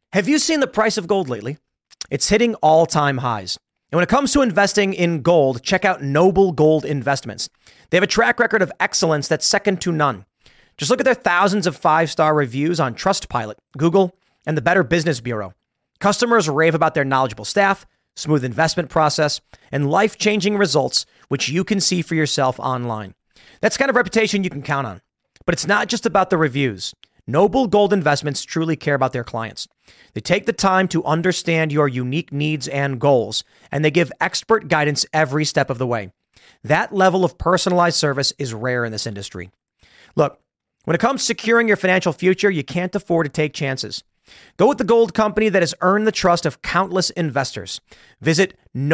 Have you seen the price of gold lately? It's hitting all-time highs. And when it comes to investing in gold, check out Noble Gold Investments. They have a track record of excellence that's second to none. Just look at their thousands of five-star reviews on Trustpilot, Google, and the Better Business Bureau. Customers rave about their knowledgeable staff, smooth investment process, and life-changing results, which you can see for yourself online. That's the kind of reputation you can count on. But it's not just about the reviews. Noble Gold Investments truly care about their clients. They take the time to understand your unique needs and goals, and they give expert guidance every step of the way. That level of personalized service is rare in this industry. Look, when it comes to securing your financial future, you can't afford to take chances. Go with the gold company that has earned the trust of countless investors. Visit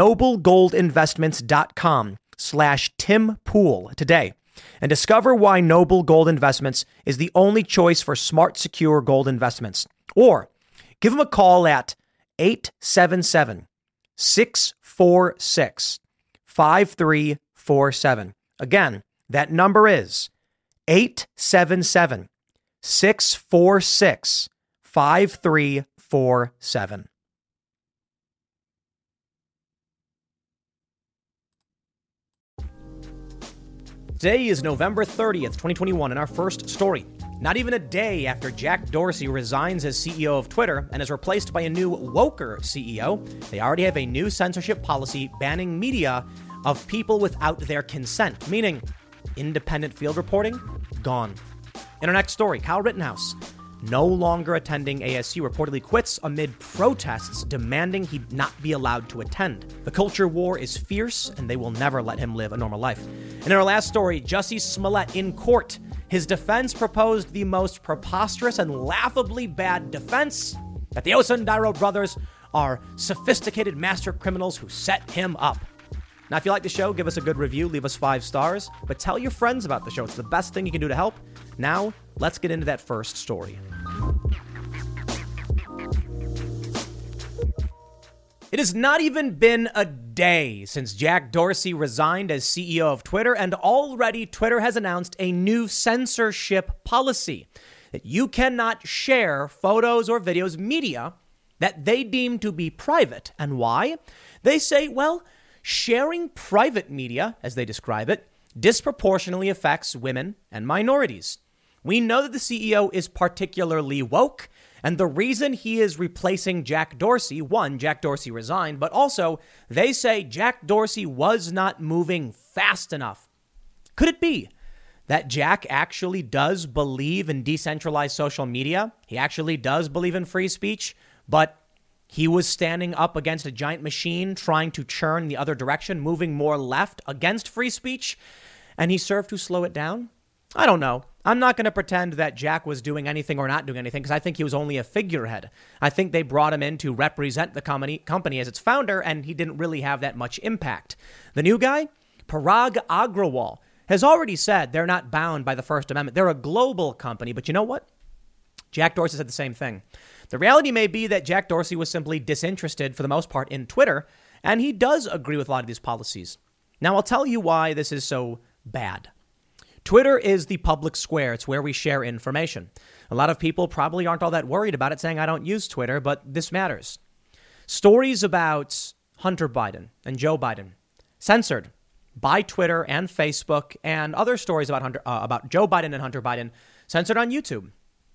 noblegoldinvestments.com/Tim Pool today and discover why Noble Gold Investments is the only choice for smart, secure gold investments. Or give them a call at 877-646-5347. Again, that number is 877-646-5347. Today is November 30th, 2021, and our first story. Not even a day after Jack Dorsey resigns as CEO of Twitter and is replaced by a new woker CEO, they already have a new censorship policy banning media of people without their consent, meaning independent field reporting, gone. In our next story, Kyle Rittenhouse, no longer attending ASU, reportedly quits amid protests demanding he not be allowed to attend. The culture war is fierce, and they will never let him live a normal life. And in our last story, Jussie Smollett in court. His defense proposed the most preposterous and laughably bad defense that the Osundairo brothers are sophisticated master criminals who set him up. Now, if you like the show, give us a good review, leave us 5 stars, but tell your friends about the show. It's the best thing you can do to help. Now, let's get into that first story. It has not even been a day since Jack Dorsey resigned as CEO of Twitter, and already Twitter has announced a new censorship policy that you cannot share photos or videos, media that they deem to be private. And why? They say, well, sharing private media, as they describe it, disproportionately affects women and minorities. We know that the CEO is particularly woke, and the reason he is replacing Jack Dorsey, one, Jack Dorsey resigned, but also they say Jack Dorsey was not moving fast enough. Could it be that Jack actually does believe in decentralized social media? He actually does believe in free speech, but he was standing up against a giant machine trying to churn the other direction, moving more left against free speech, and he served to slow it down? I don't know. I'm not going to pretend that Jack was doing anything or not doing anything because I think he was only a figurehead. I think they brought him in to represent the company as its founder, and he didn't really have that much impact. The new guy, Parag Agrawal, has already said they're not bound by the First Amendment. They're a global company, but you know what? Jack Dorsey said the same thing. The reality may be that Jack Dorsey was simply disinterested for the most part in Twitter, and he does agree with a lot of these policies. Now, I'll tell you why this is so bad. Twitter is the public square. It's where we share information. A lot of people probably aren't all that worried about it, saying I don't use Twitter, but this matters. Stories about Hunter Biden and Joe Biden censored by Twitter and Facebook, and other stories about Joe Biden and Hunter Biden censored on YouTube.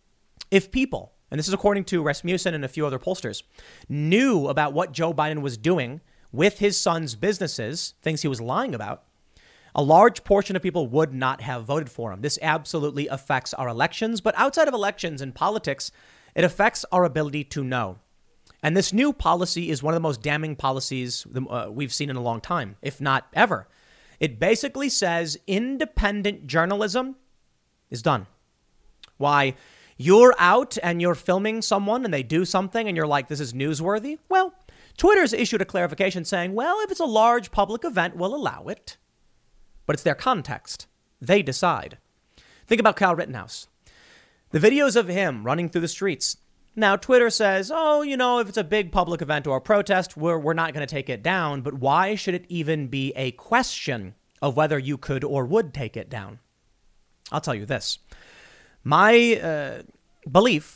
If people, and this is according to Rasmussen and a few other pollsters, knew about what Joe Biden was doing with his son's businesses, things he was lying about, a large portion of people would not have voted for him. This absolutely affects our elections, but outside of elections and politics, it affects our ability to know. And this new policy is one of the most damning policies we've seen in a long time, if not ever. It basically says independent journalism is done. Why? You're out and you're filming someone and they do something and you're like, this is newsworthy. Well, Twitter's issued a clarification saying, well, if it's a large public event, we'll allow it. But it's their context. They decide. Think about Kyle Rittenhouse. The videos of him running through the streets. Now, Twitter says, oh, if it's a big public event or a protest, we're not going to take it down. But why should it even be a question of whether you could or would take it down? I'll tell you this. My belief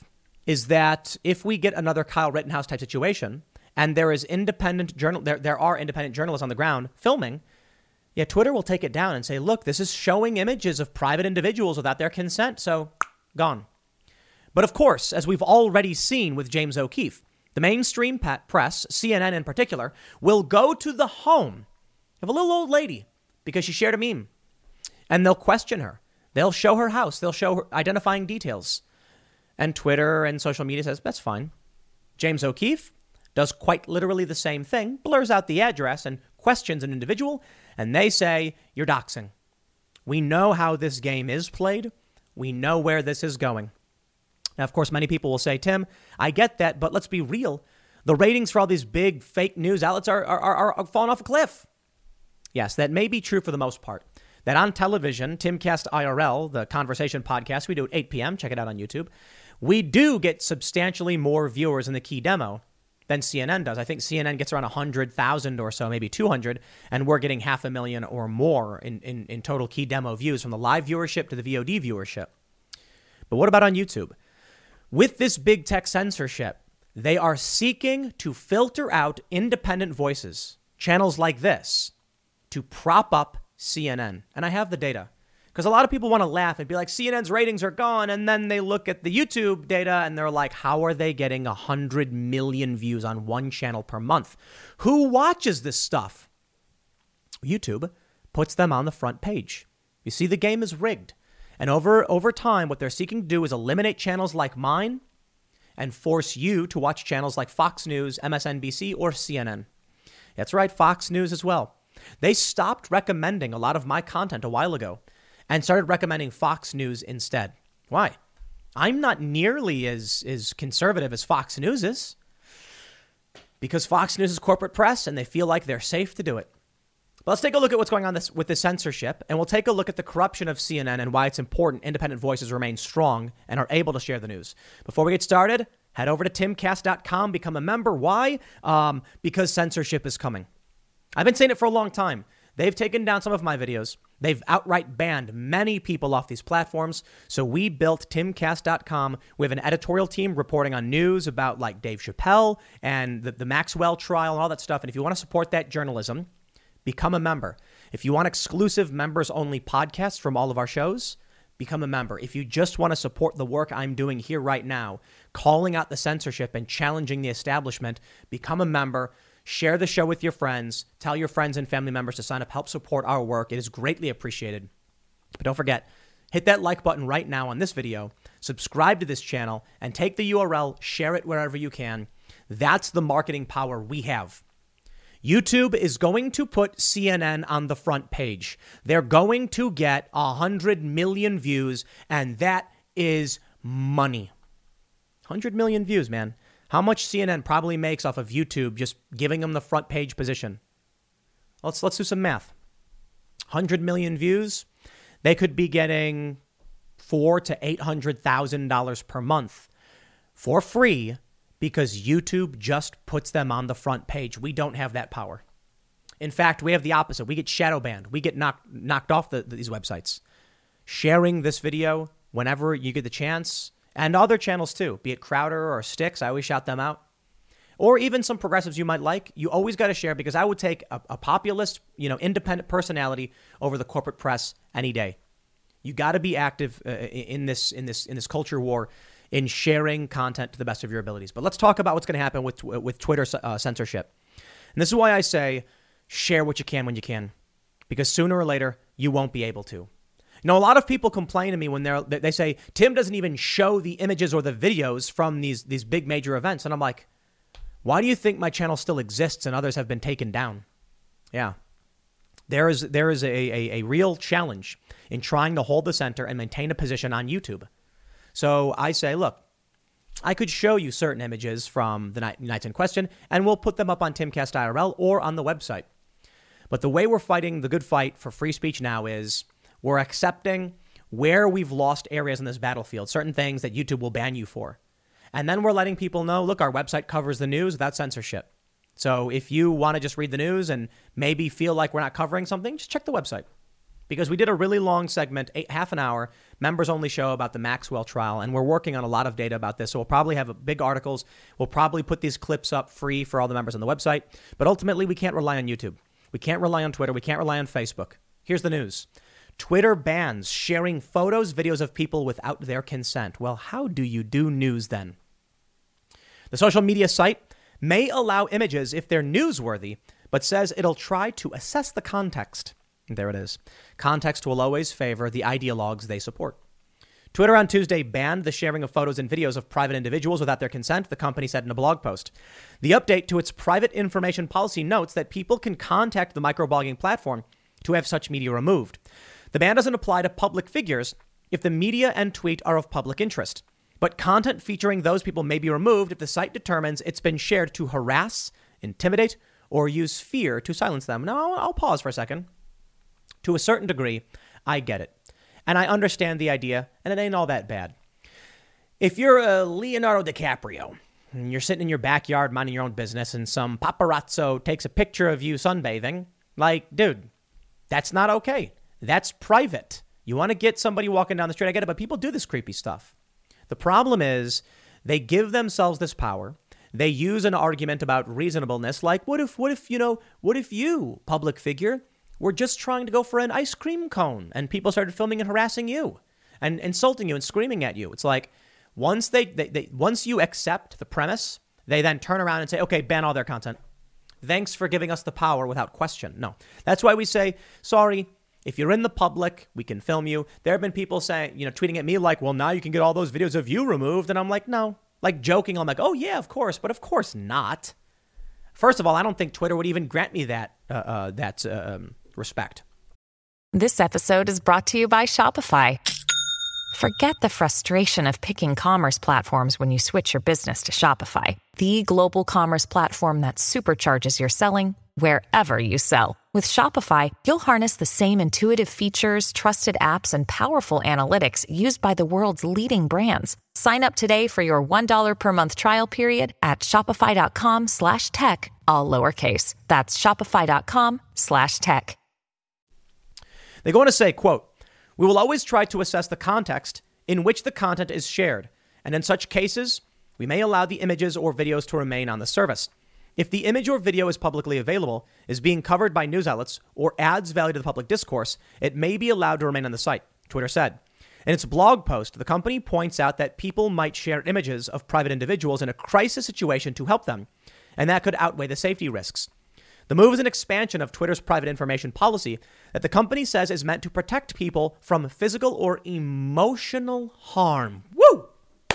is that if we get another Kyle Rittenhouse type situation and there are independent journalists on the ground filming, yeah, Twitter will take it down and say, look, this is showing images of private individuals without their consent. So gone. But of course, as we've already seen with James O'Keefe, the mainstream press, CNN in particular, will go to the home of a little old lady because she shared a meme, and they'll question her. They'll show her house. They'll show her identifying details. And Twitter and social media says, that's fine. James O'Keefe does quite literally the same thing, blurs out the address and questions an individual, and they say, you're doxing. We know how this game is played. We know where this is going. Now, of course, many people will say, Tim, I get that, but let's be real. The ratings for all these big fake news outlets are falling off a cliff. Yes, that may be true for the most part. That on television, Timcast IRL, the conversation podcast we do at 8 p.m., check it out on YouTube, we do get substantially more viewers in the key demo than CNN does. I think CNN gets around 100,000 or so, maybe 200, and we're getting 500,000 or more in total key demo views from the live viewership to the VOD viewership. But what about on YouTube? With this big tech censorship, they are seeking to filter out independent voices, channels like this, to prop up CNN. And I have the data because a lot of people want to laugh and be like, CNN's ratings are gone. And then they look at the YouTube data and they're like, how are they getting 100 million views on one channel per month? Who watches this stuff? YouTube puts them on the front page. You see, the game is rigged. And over time, what they're seeking to do is eliminate channels like mine and force you to watch channels like Fox News, MSNBC, or CNN. That's right, Fox News as well. They stopped recommending a lot of my content a while ago and started recommending Fox News instead. Why? I'm not nearly as conservative as Fox News is because Fox News is corporate press and they feel like they're safe to do it. But let's take a look at what's going on with the censorship, and we'll take a look at the corruption of CNN and why it's important independent voices remain strong and are able to share the news. Before we get started, head over to timcast.com, become a member. Why? Because censorship is coming. I've been saying it for a long time. They've taken down some of my videos. They've outright banned many people off these platforms. So we built timcast.com. We have an editorial team reporting on news about like Dave Chappelle and the Maxwell trial and all that stuff. And if you want to support that journalism, become a member. If you want exclusive members-only podcasts from all of our shows, become a member. If you just want to support the work I'm doing here right now, calling out the censorship and challenging the establishment, become a member. Share the show with your friends. Tell your friends and family members to sign up. Help support our work. It is greatly appreciated. But don't forget, hit that like button right now on this video. Subscribe to this channel and take the URL. Share it wherever you can. That's the marketing power we have. YouTube is going to put CNN on the front page. They're going to get 100 million views, and that is money. 100 million views, man. How much CNN probably makes off of YouTube just giving them the front page position? Let's do some math. 100 million views, they could be getting $400,000 to $800,000 per month for free because YouTube just puts them on the front page. We don't have that power. In fact, we have the opposite. We get shadow banned. We get knocked off these websites. Sharing this video whenever you get the chance, and other channels too, be it Crowder or Styx, I always shout them out. Or even some progressives you might like, you always got to share because I would take a populist, independent personality over the corporate press any day. You got to be active in this culture war in sharing content to the best of your abilities. But let's talk about what's going to happen with Twitter censorship. And this is why I say share what you can when you can, because sooner or later you won't be able to. A lot of people complain to me when they say Tim doesn't even show the images or the videos from these big major events, and I'm like, why do you think my channel still exists and others have been taken down? Yeah. There is a real challenge in trying to hold the center and maintain a position on YouTube. So I say, look, I could show you certain images from the nights in question, and we'll put them up on Timcast IRL or on the website. But the way we're fighting the good fight for free speech now is we're accepting where we've lost areas in this battlefield, certain things that YouTube will ban you for. And then we're letting people know, look, our website covers the news without censorship. So if you want to just read the news and maybe feel like we're not covering something, just check the website. because we did a really long segment, half an hour, members only show about the Maxwell trial. And we're working on a lot of data about this. So we'll probably have big articles. We'll probably put these clips up free for all the members on the website. But ultimately, we can't rely on YouTube. We can't rely on Twitter. We can't rely on Facebook. Here's the news. Twitter bans sharing photos, videos of people without their consent. Well, how do you do news then? The social media site may allow images if they're newsworthy, but says it'll try to assess the context. There it is. Context will always favor the ideologues they support. Twitter on Tuesday banned the sharing of photos and videos of private individuals without their consent, the company said in a blog post. The update to its private information policy notes that people can contact the microblogging platform to have such media removed. The ban doesn't apply to public figures if the media and tweet are of public interest, but content featuring those people may be removed if the site determines it's been shared to harass, intimidate, or use fear to silence them. Now, I'll pause for a second. To a certain degree, I get it. And I understand the idea, and it ain't all that bad. If you're a Leonardo DiCaprio, and you're sitting in your backyard minding your own business, and some paparazzo takes a picture of you sunbathing, like, dude, that's not okay. That's private. You want to get somebody walking down the street, I get it, but people do this creepy stuff. The problem is they give themselves this power. They use an argument about reasonableness, like what if you, public figure, were just trying to go for an ice cream cone and people started filming and harassing you and insulting you and screaming at you. It's like once once you accept the premise, they then turn around and say, okay, ban all their content. Thanks for giving us the power without question. No, that's why we say, sorry, if you're in the public, we can film you. There have been people saying, tweeting at me like, well, now you can get all those videos of you removed. And I'm like, no, like joking. I'm like, oh, yeah, of course. But of course not. First of all, I don't think Twitter would even grant me that respect. This episode is brought to you by Shopify. Forget the frustration of picking commerce platforms when you switch your business to Shopify, the global commerce platform that supercharges your selling wherever you sell. With Shopify, you'll harness the same intuitive features, trusted apps, and powerful analytics used by the world's leading brands. Sign up today for your $1 per month trial period at shopify.com/tech, all lowercase. That's shopify.com/tech. They go on to say, quote, we will always try to assess the context in which the content is shared. And in such cases, we may allow the images or videos to remain on the service. If the image or video is publicly available, is being covered by news outlets, or adds value to the public discourse, it may be allowed to remain on the site, Twitter said. In its blog post, the company points out that people might share images of private individuals in a crisis situation to help them, and that could outweigh the safety risks. The move is an expansion of Twitter's private information policy that the company says is meant to protect people from physical or emotional harm. Woo!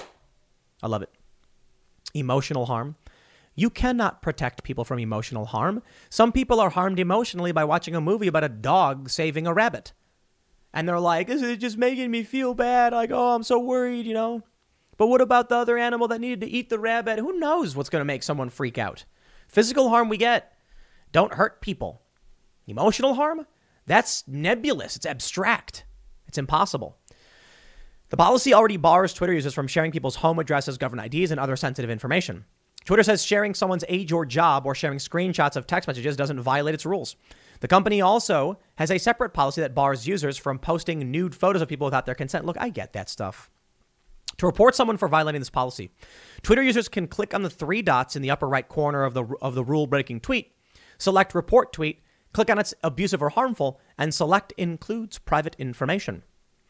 I love it. Emotional harm. You cannot protect people from emotional harm. Some people are harmed emotionally by watching a movie about a dog saving a rabbit. And they're like, this is just making me feel bad. Like, oh, I'm so worried, But what about the other animal that needed to eat the rabbit? Who knows what's going to make someone freak out? Physical harm we get. Don't hurt people. Emotional harm? That's nebulous. It's abstract. It's impossible. The policy already bars Twitter users from sharing people's home addresses, government IDs, and other sensitive information. Twitter says sharing someone's age or job or sharing screenshots of text messages doesn't violate its rules. The company also has a separate policy that bars users from posting nude photos of people without their consent. Look, I get that stuff. To report someone for violating this policy, Twitter users can click on the 3 dots in the upper right corner of the rule-breaking tweet, select report tweet, click on its abusive or harmful, and select includes private information.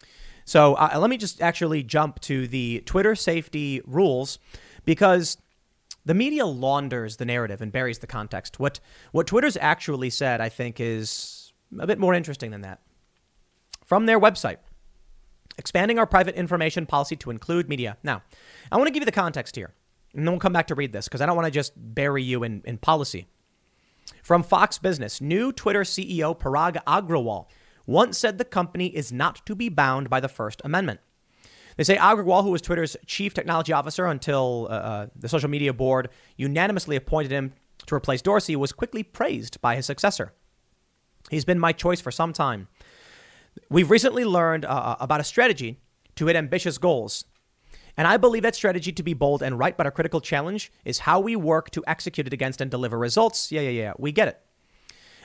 So let me just actually jump to the Twitter safety rules, because the media launders the narrative and buries the context. What Twitter's actually said, I think, is a bit more interesting than that. From their website, expanding our private information policy to include media. Now, I want to give you the context here, and then we'll come back to read this because I don't want to just bury you in policy. From Fox Business, new Twitter CEO Parag Agrawal once said the company is not to be bound by the First Amendment. They say Agrawal, who was Twitter's chief technology officer until the social media board unanimously appointed him to replace Dorsey, was quickly praised by his successor. He's been my choice for some time. We've recently learned about a strategy to hit ambitious goals. And I believe that strategy to be bold and right, but a critical challenge is how we work to execute it against and deliver results. Yeah, we get it.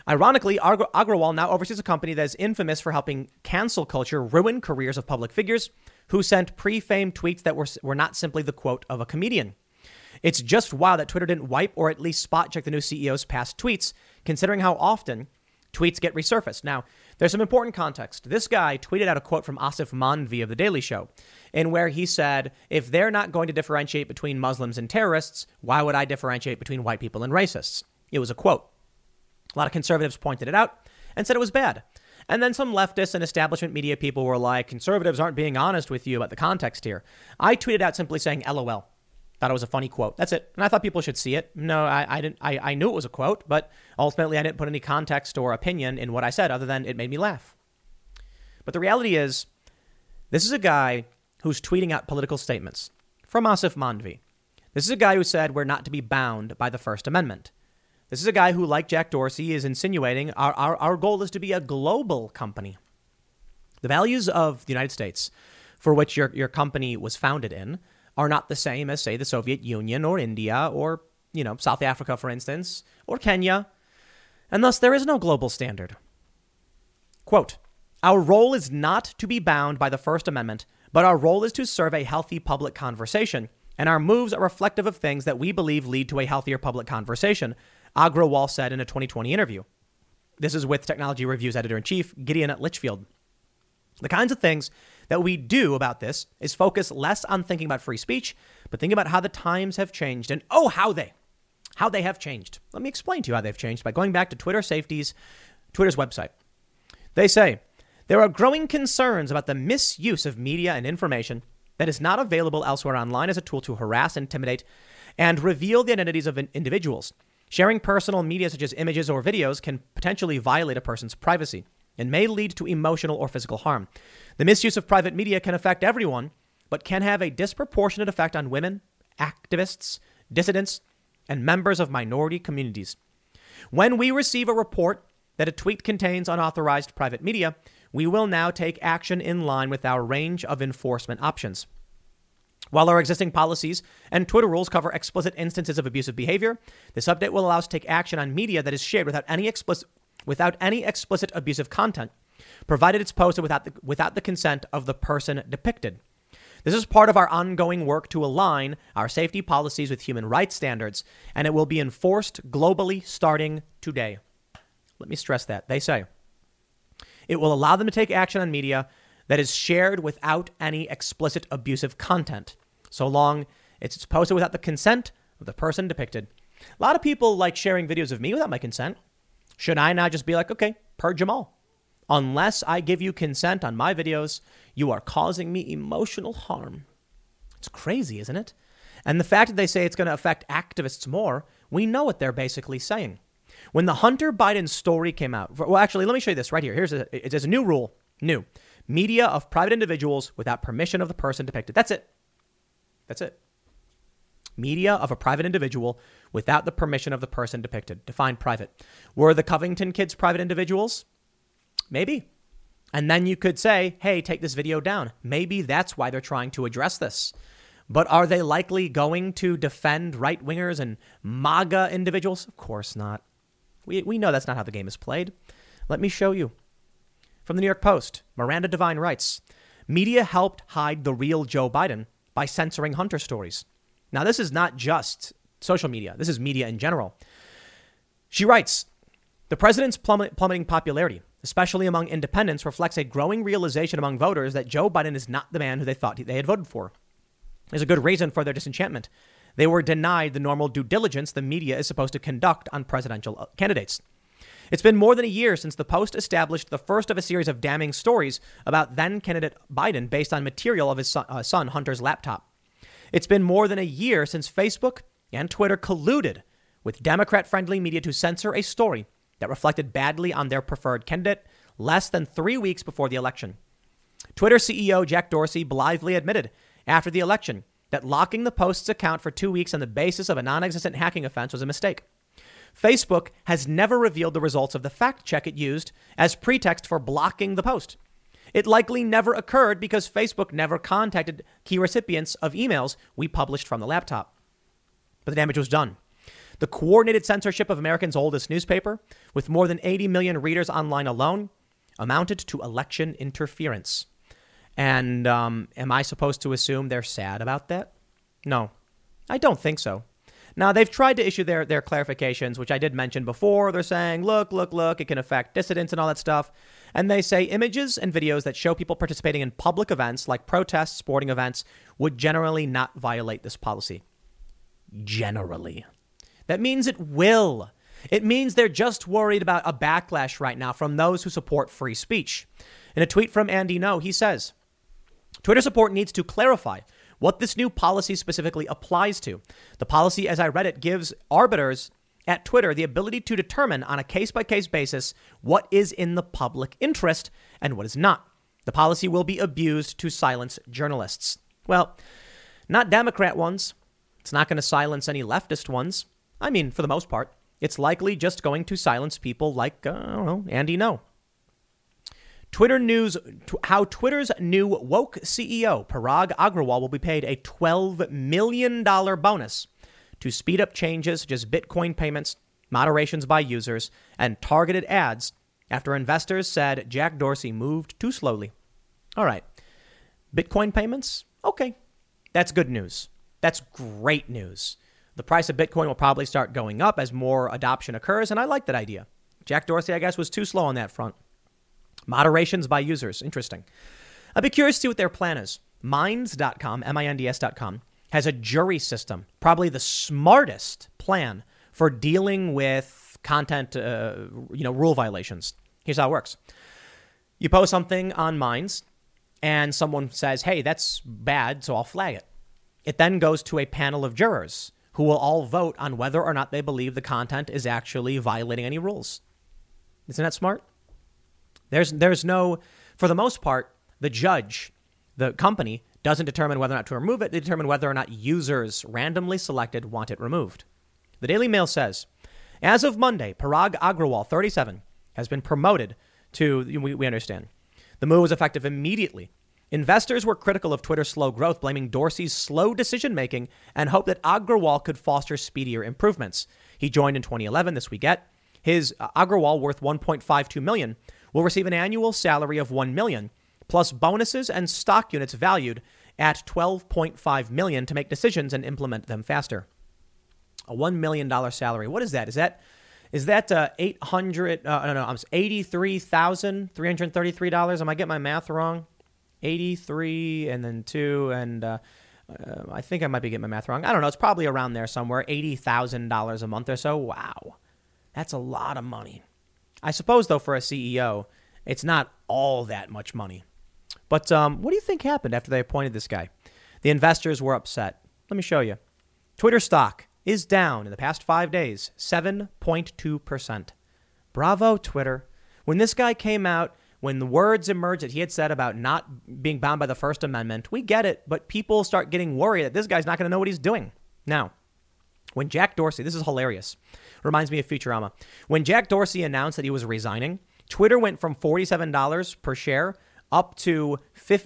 Ironically, Agrawal now oversees a company that is infamous for helping cancel culture ruin careers of public figures who sent pre-famed tweets that were not simply the quote of a comedian. It's just wild that Twitter didn't wipe or at least spot check the new CEO's past tweets, considering how often tweets get resurfaced. Now, there's some important context. This guy tweeted out a quote from Asif Manvi of The Daily Show, in where he said, if they're not going to differentiate between Muslims and terrorists, why would I differentiate between white people and racists? It was a quote. A lot of conservatives pointed it out and said it was bad. And then some leftists and establishment media people were like, conservatives aren't being honest with you about the context here. I tweeted out simply saying LOL. Thought it was a funny quote. That's it. And I thought people should see it. No, I didn't. I knew it was a quote, but ultimately I didn't put any context or opinion in what I said other than it made me laugh. But the reality is, this is a guy who's tweeting out political statements from Asif Manvi. This is a guy who said we're not to be bound by the First Amendment. This is a guy who, like Jack Dorsey, is insinuating our goal is to be a global company. The values of the United States, for which your company was founded in, are not the same as, say, the Soviet Union or India or, South Africa, for instance, or Kenya. And thus, there is no global standard. Quote, our role is not to be bound by the First Amendment, but our role is to serve a healthy public conversation. And our moves are reflective of things that we believe lead to a healthier public conversation, Agrawal said in a 2020 interview. This is with Technology Review's editor-in-chief, Gideon Litchfield. The kinds of things that we do about this is focus less on thinking about free speech, but think about how the times have changed and, how they have changed. Let me explain to you how they've changed by going back to Twitter's website. They say, there are growing concerns about the misuse of media and information that is not available elsewhere online as a tool to harass, intimidate, and reveal the identities of individuals. Sharing personal media such as images or videos can potentially violate a person's privacy and may lead to emotional or physical harm. The misuse of private media can affect everyone, but can have a disproportionate effect on women, activists, dissidents, and members of minority communities. When we receive a report that a tweet contains unauthorized private media, we will now take action in line with our range of enforcement options. While our existing policies and Twitter rules cover explicit instances of abusive behavior, this update will allow us to take action on media that is shared without any explicit abusive content, provided it's posted without the consent of the person depicted. This is part of our ongoing work to align our safety policies with human rights standards, and it will be enforced globally starting today. Let me stress that. They say it will allow them to take action on media that is shared without any explicit abusive content, so long as it's posted without the consent of the person depicted. A lot of people like sharing videos of me without my consent. Should I now just be like, okay, purge them all? Unless I give you consent on my videos, you are causing me emotional harm. It's crazy, isn't it? And the fact that they say it's going to affect activists more, we know what they're basically saying. When the Hunter Biden story came out, well, actually, let me show you this right here. There's a new rule. New. Media of private individuals without permission of the person depicted. That's it. That's it. Media of a private individual without the permission of the person depicted. Define private. Were the Covington kids private individuals? Maybe. And then you could say, hey, take this video down. Maybe that's why they're trying to address this. But are they likely going to defend right-wingers and MAGA individuals? Of course not. We know that's not how the game is played. Let me show you. From the New York Post, Miranda Devine writes, media helped hide the real Joe Biden by censoring Hunter stories. Now, this is not just social media. This is media in general. She writes, the president's plummeting popularity, especially among independents, reflects a growing realization among voters that Joe Biden is not the man who they thought they had voted for. There's a good reason for their disenchantment. They were denied the normal due diligence the media is supposed to conduct on presidential candidates. It's been more than a year since the Post established the first of a series of damning stories about then-candidate Biden based on material of his son Hunter's laptop. It's been more than a year since Facebook and Twitter colluded with Democrat-friendly media to censor a story that reflected badly on their preferred candidate less than 3 weeks before the election. Twitter CEO Jack Dorsey blithely admitted after the election that locking the Post's account for 2 weeks on the basis of a non-existent hacking offense was a mistake. Facebook has never revealed the results of the fact check it used as pretext for blocking the Post. It likely never occurred because Facebook never contacted key recipients of emails we published from the laptop. But the damage was done. The coordinated censorship of America's oldest newspaper, with more than 80 million readers online alone, amounted to election interference. And am I supposed to assume they're sad about that? No, I don't think so. Now, they've tried to issue their clarifications, which I did mention before. They're saying, look, it can affect dissidents and all that stuff. And they say images and videos that show people participating in public events like protests, sporting events, would generally not violate this policy. Generally. That means it will. It means they're just worried about a backlash right now from those who support free speech. In a tweet from Andy Ngo, he says, Twitter support needs to clarify what this new policy specifically applies to. The policy, as I read it, gives arbiters at Twitter the ability to determine on a case-by-case basis what is in the public interest and what is not. The policy will be abused to silence journalists. Well, not Democrat ones. It's not going to silence any leftist ones. I mean, for the most part, it's likely just going to silence people like, Andy Ngo. Twitter news, how Twitter's new woke CEO, Parag Agrawal, will be paid a $12 million bonus to speed up changes such as Bitcoin payments, moderations by users, and targeted ads after investors said Jack Dorsey moved too slowly. All right. Bitcoin payments? Okay. That's good news. That's great news. The price of Bitcoin will probably start going up as more adoption occurs, and I like that idea. Jack Dorsey, I guess, was too slow on that front. Moderations by users. Interesting. I'd be curious to see what their plan is. Minds.com, MINDS.com, has a jury system, probably the smartest plan for dealing with content, rule violations. Here's how it works. You post something on Minds, and someone says, hey, that's bad, so I'll flag it. It then goes to a panel of jurors who will all vote on whether or not they believe the content is actually violating any rules. Isn't that smart? There's no, for the most part, the judge, the company, doesn't determine whether or not to remove it. They determine whether or not users randomly selected want it removed. The Daily Mail says, as of Monday, Parag Agrawal, 37, has been promoted to, we understand. The move was effective immediately. Investors were critical of Twitter's slow growth, blaming Dorsey's slow decision-making and hoped that Agrawal could foster speedier improvements. He joined in 2011, this we get. His Agrawal, worth $1.52 million, will receive an annual salary of $1 million, plus bonuses and stock units valued at $12.5 million to make decisions and implement them faster. A $1 million salary. What is that? Is that $83,333? Am I getting my math wrong? 83 and then 2 and I think I might be getting my math wrong. I don't know. It's probably around there somewhere. $80,000 a month or so. Wow. That's a lot of money. I suppose, though, for a CEO, it's not all that much money. But what do you think happened after they appointed this guy? The investors were upset. Let me show you. Twitter stock is down in the past 5 days, 7.2%. Bravo, Twitter. When this guy came out, when the words emerged that he had said about not being bound by the First Amendment, we get it, but people start getting worried that this guy's not going to know what he's doing. Now, when Jack Dorsey, this is hilarious, reminds me of Futurama. When Jack Dorsey announced that he was resigning, Twitter went from $47 per share up to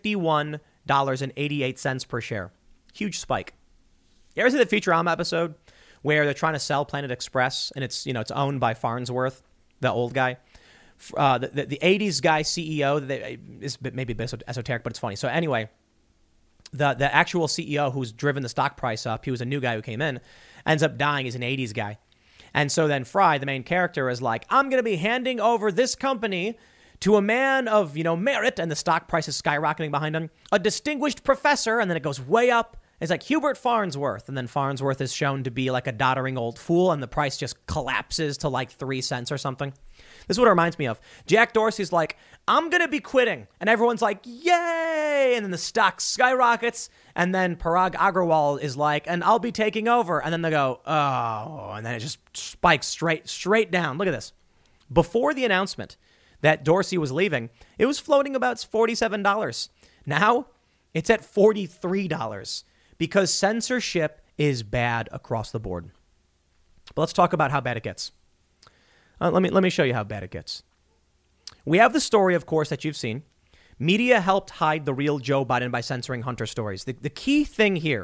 $51.88 per share. Huge spike. You ever see the Futurama episode where they're trying to sell Planet Express and it's owned by Farnsworth, the old guy? The 80s guy CEO is maybe a bit esoteric, but it's funny. So anyway, the actual CEO who's driven the stock price up, he was a new guy who came in, ends up dying. He's an 80s guy. And so then Fry, the main character, is like, I'm going to be handing over this company to a man of, merit, and the stock price is skyrocketing behind him, a distinguished professor, and then it goes way up. It's like Hubert Farnsworth, and then Farnsworth is shown to be like a doddering old fool, and the price just collapses to like 3 cents or something. This is what it reminds me of. Jack Dorsey's like, I'm going to be quitting. And everyone's like, yay! And then the stock skyrockets. And then Parag Agrawal is like, and I'll be taking over. And then they go, oh, and then it just spikes straight down. Look at this. Before the announcement that Dorsey was leaving, it was floating about $47. Now it's at $43 because censorship is bad across the board. But let's talk about how bad it gets. Let me show you how bad it gets. We have the story, of course, that you've seen. Media helped hide the real Joe Biden by censoring Hunter stories. The key thing here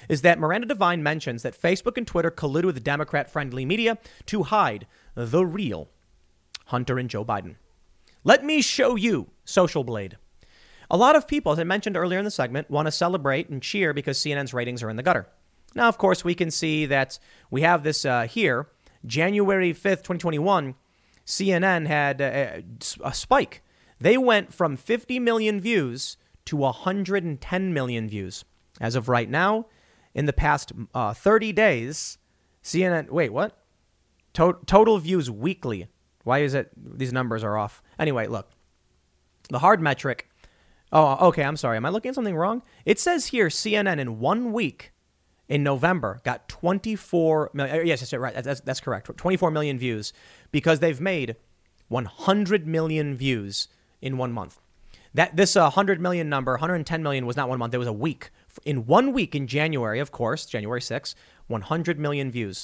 is that Miranda Devine mentions that Facebook and Twitter colluded with Democrat-friendly media to hide the real Hunter and Joe Biden. Let me show you Social Blade. A lot of people, as I mentioned earlier in the segment, want to celebrate and cheer because CNN's ratings are in the gutter. Now, of course, we can see that we have this here. January 5th, 2021, CNN had a spike. They went from 50 million views to 110 million views. As of right now, in the past 30 days, CNN, wait, what? Total views weekly. Why is it these numbers are off? Anyway, look, the hard metric. Oh, okay. I'm sorry. Am I looking at something wrong? It says here CNN in 1 week in November got 24 million. Yes, right. That's correct. 24 million views because they've made 100 million views in 1 month. This 100 million number, 110 million was not 1 month. It was a week. In 1 week in January, of course, January 6th, 100 million views.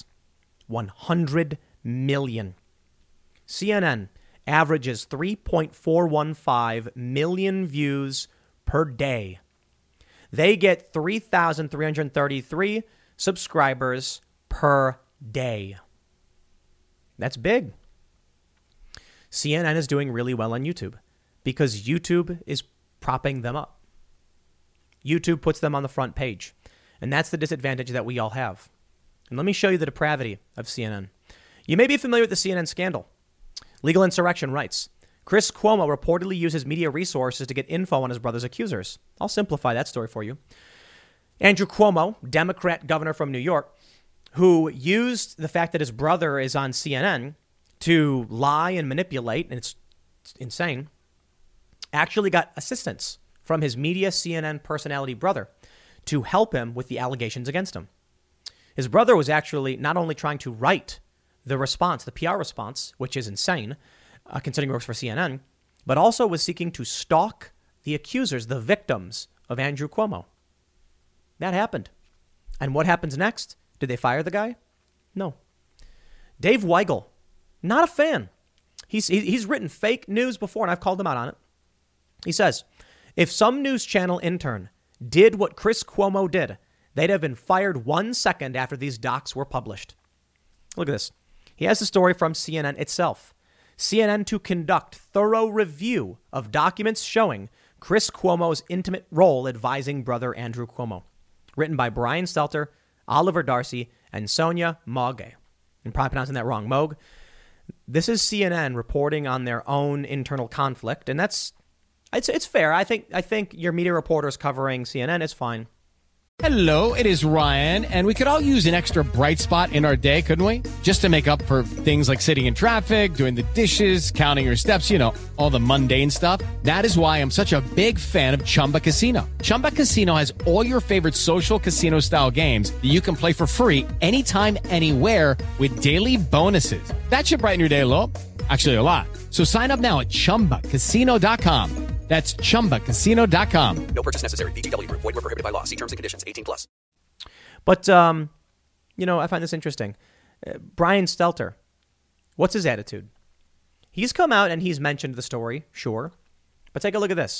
100 million. CNN averages 3.415 million views per day. They get 3,333 subscribers per day. That's big. CNN is doing really well on YouTube because YouTube is propping them up. YouTube puts them on the front page. And that's the disadvantage that we all have. And let me show you the depravity of CNN. You may be familiar with the CNN scandal. Legal Insurrection writes, Chris Cuomo reportedly uses media resources to get info on his brother's accusers. I'll simplify that story for you. Andrew Cuomo, Democrat governor from New York, who used the fact that his brother is on CNN to lie and manipulate, and it's insane, actually got assistance from his media CNN personality brother to help him with the allegations against him. His brother was actually not only trying to write the response, the PR response, which is insane, considering he works for CNN, but also was seeking to stalk the accusers, the victims of Andrew Cuomo. That happened. And what happens next? Did they fire the guy? No. Dave Weigel, not a fan. He's written fake news before, and I've called him out on it. He says, if some news channel intern did what Chris Cuomo did, they'd have been fired 1 second after these docs were published. Look at this. He has the story from CNN itself. CNN to conduct thorough review of documents showing Chris Cuomo's intimate role advising brother Andrew Cuomo. Written by Brian Stelter, Oliver Darcy, and Sonia Moghe. I'm probably pronouncing that wrong. Moog. This is CNN reporting on their own internal conflict, and it's fair. I think your media reporters covering CNN is fine. Hello, it is Ryan, and we could all use an extra bright spot in our day, couldn't we? Just to make up for things like sitting in traffic, doing the dishes, counting your steps, all the mundane stuff. That is why I'm such a big fan of Chumba Casino. Chumba Casino has all your favorite social casino-style games that you can play for free anytime, anywhere with daily bonuses. That should brighten your day a little. Actually, a lot. So sign up now at ChumbaCasino.com. That's ChumbaCasino.com. No purchase necessary. VGW Group. Void where prohibited by law. See terms and conditions. 18+. But, I find this interesting. Brian Stelter, what's his attitude? He's come out and he's mentioned the story, sure. But take a look at this.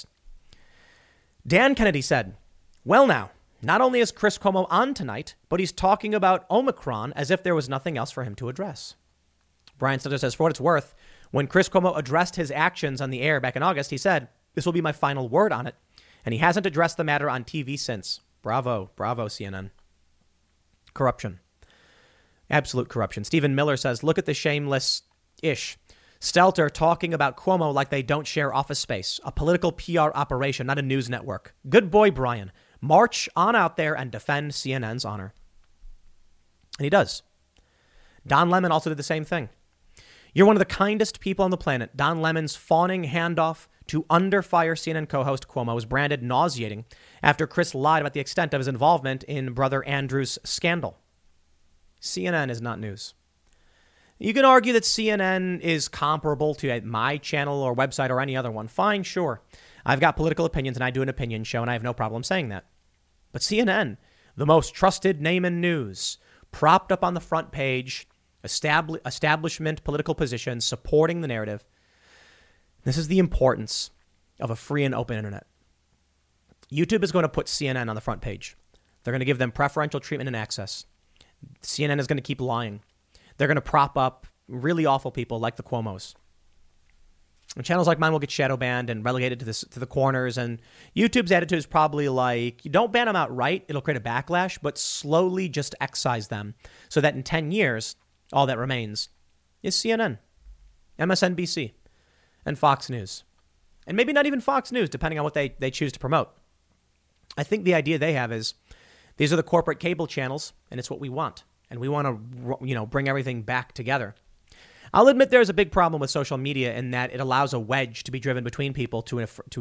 Dan Kennedy said, well, now, not only is Chris Cuomo on tonight, but he's talking about Omicron as if there was nothing else for him to address. Brian Stelter says, for what it's worth, when Chris Cuomo addressed his actions on the air back in August, he said, this will be my final word on it. And he hasn't addressed the matter on TV since. Bravo, CNN. Corruption. Absolute corruption. Stephen Miller says, look at the shameless-ish. Stelter talking about Cuomo like they don't share office space. A political PR operation, not a news network. Good boy, Brian. March on out there and defend CNN's honor. And he does. Don Lemon also did the same thing. You're one of the kindest people on the planet. Don Lemon's fawning handoff to under-fire CNN co-host Cuomo was branded nauseating after Chris lied about the extent of his involvement in brother Andrew's scandal. CNN is not news. You can argue that CNN is comparable to my channel or website or any other one. Fine, sure. I've got political opinions and I do an opinion show and I have no problem saying that. But CNN, the most trusted name in news, propped up on the front page, establishment political positions, supporting the narrative. This is the importance of a free and open internet. YouTube is going to put CNN on the front page. They're going to give them preferential treatment and access. CNN is going to keep lying. They're going to prop up really awful people like the Cuomos. And channels like mine will get shadow banned and relegated to the corners. And YouTube's attitude is probably like, you don't ban them outright, it'll create a backlash, but slowly just excise them so that in 10 years, all that remains is CNN, MSNBC, and Fox News. And maybe not even Fox News, depending on what they choose to promote. I think the idea they have is these are the corporate cable channels, and it's what we want. And we want to, bring everything back together. I'll admit there's a big problem with social media in that it allows a wedge to be driven between people to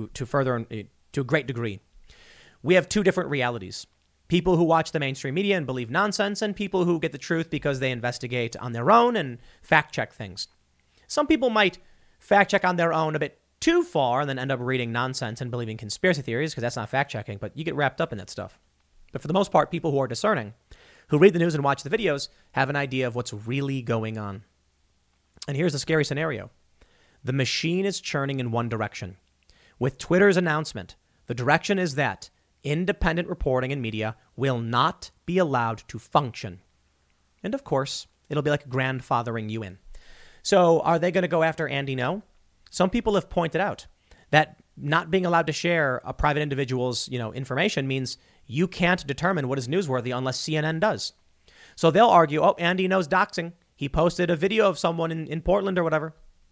a great degree. We have two different realities. People who watch the mainstream media and believe nonsense, and people who get the truth because they investigate on their own and fact check things. Some people might fact check on their own a bit too far and then end up reading nonsense and believing conspiracy theories because that's not fact checking, but you get wrapped up in that stuff. But for the most part, people who are discerning, who read the news and watch the videos, have an idea of what's really going on. And here's the scary scenario. The machine is churning in one direction. With Twitter's announcement, the direction is that independent reporting and media will not be allowed to function. And of course, it'll be like grandfathering you in. So are they going to go after Andy Ngo? Some people have pointed out that not being allowed to share a private individual's, information means you can't determine what is newsworthy unless CNN does. So they'll argue, Andy Ngo's doxing. He posted a video of someone in Portland or whatever.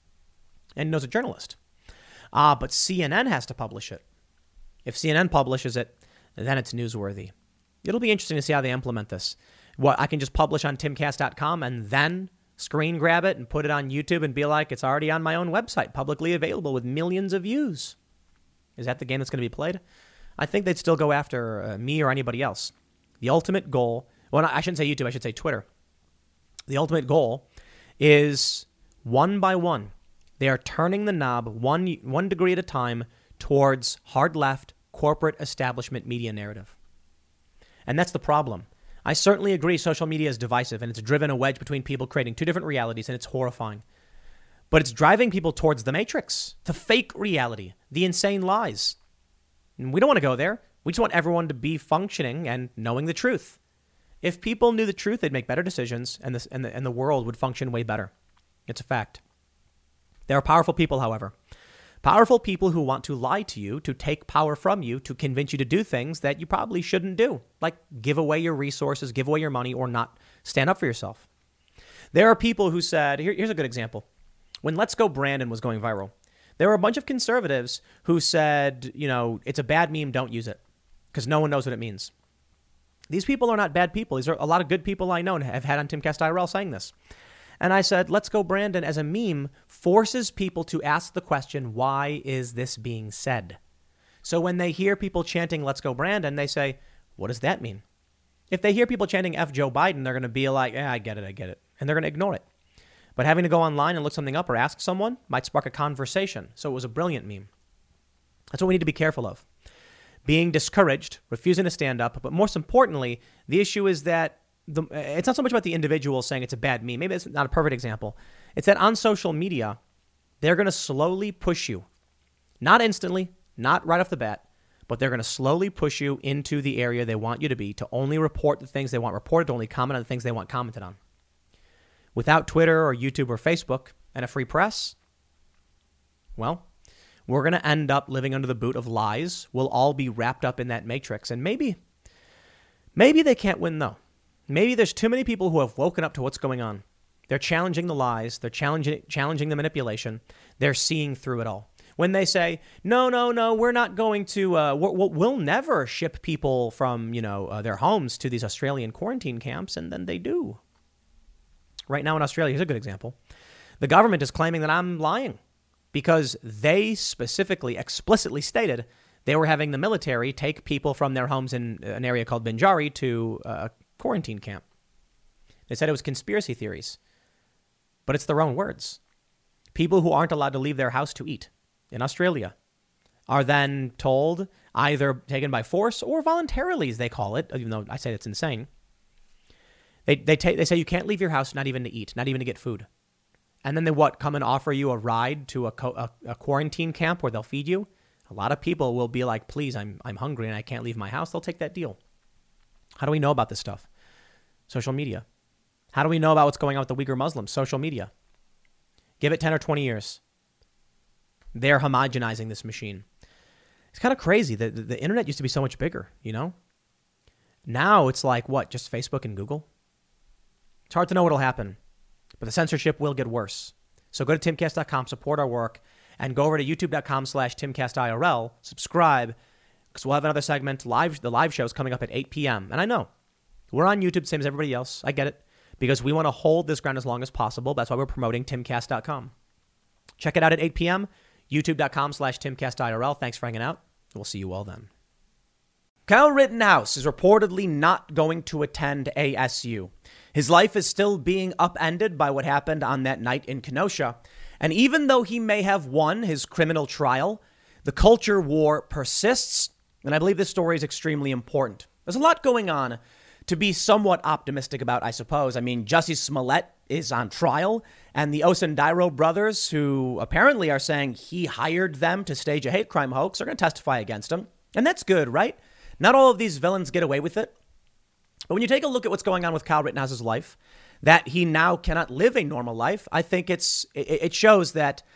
And Ngo's a journalist. But CNN has to publish it. If CNN publishes it, then it's newsworthy. It'll be interesting to see how they implement this. What, I can just publish on timcast.com and then screen grab it and put it on YouTube and be like, it's already on my own website, publicly available with millions of views. Is that the game that's going to be played? I think they'd still go after me or anybody else. The ultimate goal, well, I shouldn't say YouTube, I should say Twitter. The ultimate goal is one by one. They are turning the knob one degree at a time towards hard left corporate establishment media narrative. And that's the problem. I certainly agree social media is divisive and it's driven a wedge between people creating two different realities, and it's horrifying. But it's driving people towards the matrix, to fake reality, the insane lies. And we don't want to go there. We just want everyone to be functioning and knowing the truth. If people knew the truth, they'd make better decisions, and the world would function way better. It's a fact. There are powerful people, however. Powerful people who want to lie to you, to take power from you, to convince you to do things that you probably shouldn't do, like give away your resources, give away your money, or not stand up for yourself. There are people who said, here's a good example. When Let's Go Brandon was going viral, there were a bunch of conservatives who said, it's a bad meme, don't use it, because no one knows what it means. These people are not bad people. These are a lot of good people I know and have had on Timcast IRL saying this. And I said, Let's Go Brandon as a meme forces people to ask the question, why is this being said? So when they hear people chanting, Let's Go Brandon, they say, what does that mean? If they hear people chanting F Joe Biden, they're going to be like, I get it. And they're going to ignore it. But having to go online and look something up or ask someone might spark a conversation. So it was a brilliant meme. That's what we need to be careful of. Being discouraged, refusing to stand up. But most importantly, the issue is that it's not so much about the individual saying it's a bad meme. Maybe it's not a perfect example. It's that on social media, they're going to slowly push you. Not instantly, not right off the bat, but they're going to slowly push you into the area they want you to be, to only report the things they want reported, to only comment on the things they want commented on. Without Twitter or YouTube or Facebook and a free press, well, we're going to end up living under the boot of lies. We'll all be wrapped up in that matrix. And maybe they can't win, though. Maybe there's too many people who have woken up to what's going on. They're challenging the lies. They're challenging the manipulation. They're seeing through it all. When they say, no, we're not going to, we'll never ship people from, their homes to these Australian quarantine camps, and then they do. Right now in Australia, here's a good example. The government is claiming that I'm lying because they explicitly stated they were having the military take people from their homes in an area called Binjari to a quarantine camp. They said it was conspiracy theories, but it's their own words. People who aren't allowed to leave their house to eat in Australia are then told, either taken by force or voluntarily, as they call it, even though I say it's insane. They say you can't leave your house, not even to eat, not even to get food. And then they come and offer you a ride to a quarantine camp where they'll feed you? A lot of people will be like, please, I'm hungry and I can't leave my house. They'll take that deal. How do we know about this stuff? Social media. How do we know about what's going on with the Uyghur Muslims? Social media. Give it 10 or 20 years. They're homogenizing this machine. It's kind of crazy. The internet used to be so much bigger, you know? Now it's like, what, just Facebook and Google? It's hard to know what'll happen, but the censorship will get worse. So go to timcast.com, support our work, and go over to youtube.com/timcastirl, subscribe, because we'll have another segment. The live show is coming up at 8 p.m. And I know, we're on YouTube, same as everybody else. I get it, because we want to hold this ground as long as possible. That's why we're promoting timcast.com. Check it out at 8 p.m., youtube.com/timcastirl. Thanks for hanging out. We'll see you all then. Kyle Rittenhouse is reportedly not going to attend ASU. His life is still being upended by what happened on that night in Kenosha. And even though he may have won his criminal trial, the culture war persists. And I believe this story is extremely important. There's a lot going on to be somewhat optimistic about, I suppose. I mean, Jussie Smollett is on trial, and the Osundairo brothers, who apparently are saying he hired them to stage a hate crime hoax, are going to testify against him. And that's good, right? Not all of these villains get away with it. But when you take a look at what's going on with Kyle Rittenhouse's life, that he now cannot live a normal life, I think it shows that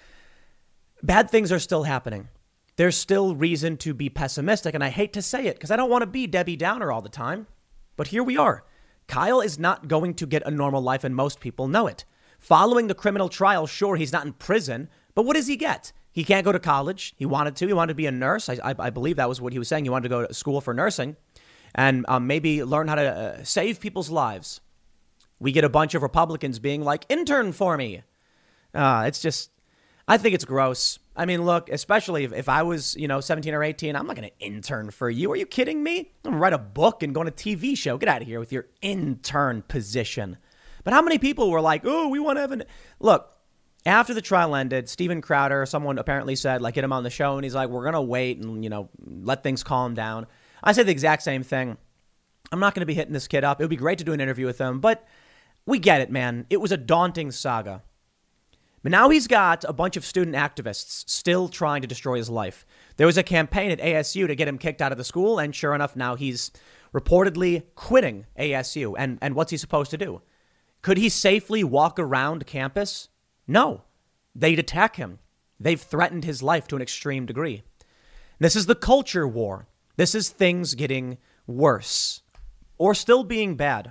bad things are still happening. There's still reason to be pessimistic, and I hate to say it because I don't want to be Debbie Downer all the time. But here we are. Kyle is not going to get a normal life, and most people know it. Following the criminal trial, sure, he's not in prison, but what does he get? He can't go to college. He wanted to be a nurse. I believe that was what he was saying. He wanted to go to school for nursing and maybe learn how to save people's lives. We get a bunch of Republicans being like, intern for me. It's just, I think it's gross. I mean, look, especially if I was, 17 or 18, I'm not going to intern for you. Are you kidding me? I'm going to write a book and go on a TV show. Get out of here with your intern position. But how many people were like, oh, we want to have an... Look, after the trial ended, Steven Crowder, someone apparently said, get him on the show. And he's like, we're going to wait and, let things calm down. I said the exact same thing. I'm not going to be hitting this kid up. It would be great to do an interview with him, but we get it, man. It was a daunting saga. But now he's got a bunch of student activists still trying to destroy his life. There was a campaign at ASU to get him kicked out of the school, and sure enough, now he's reportedly quitting ASU. And what's he supposed to do? Could he safely walk around campus? No. They'd attack him. They've threatened his life to an extreme degree. This is the culture war. This is things getting worse or still being bad.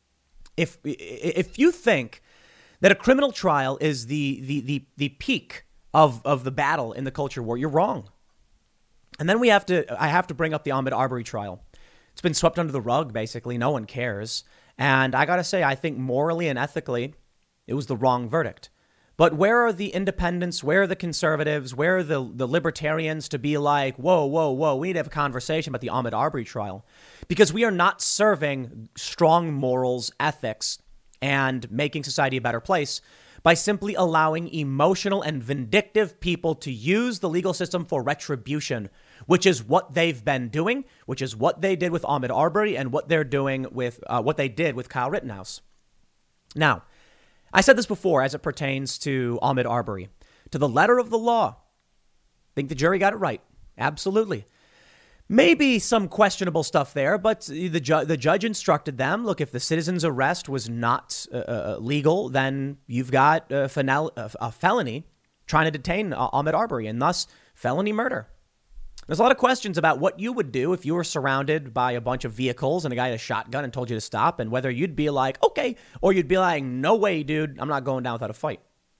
If you think that a criminal trial is the peak of the battle in the culture war, you're wrong. And then I have to bring up the Ahmaud Arbery trial. It's been swept under the rug, basically. No one cares. And I got to say, I think morally and ethically, it was the wrong verdict. But where are the independents? Where are the conservatives? Where are the libertarians to be like, whoa, we need to have a conversation about the Ahmaud Arbery trial? Because we are not serving strong morals, ethics, and making society a better place by simply allowing emotional and vindictive people to use the legal system for retribution, which is what they've been doing, which is what they did with Ahmaud Arbery and what they're doing with what they did with Kyle Rittenhouse. Now, I said this before as it pertains to Ahmaud Arbery. To the letter of the law, I think the jury got it right. Absolutely. Maybe some questionable stuff there, but the judge instructed them, look, if the citizen's arrest was not legal, then you've got a felony trying to detain Ahmaud Arbery, and thus felony murder. There's a lot of questions about what you would do if you were surrounded by a bunch of vehicles and a guy had a shotgun and told you to stop, and whether you'd be like, okay, or you'd be like, no way, dude, I'm not going down without a fight.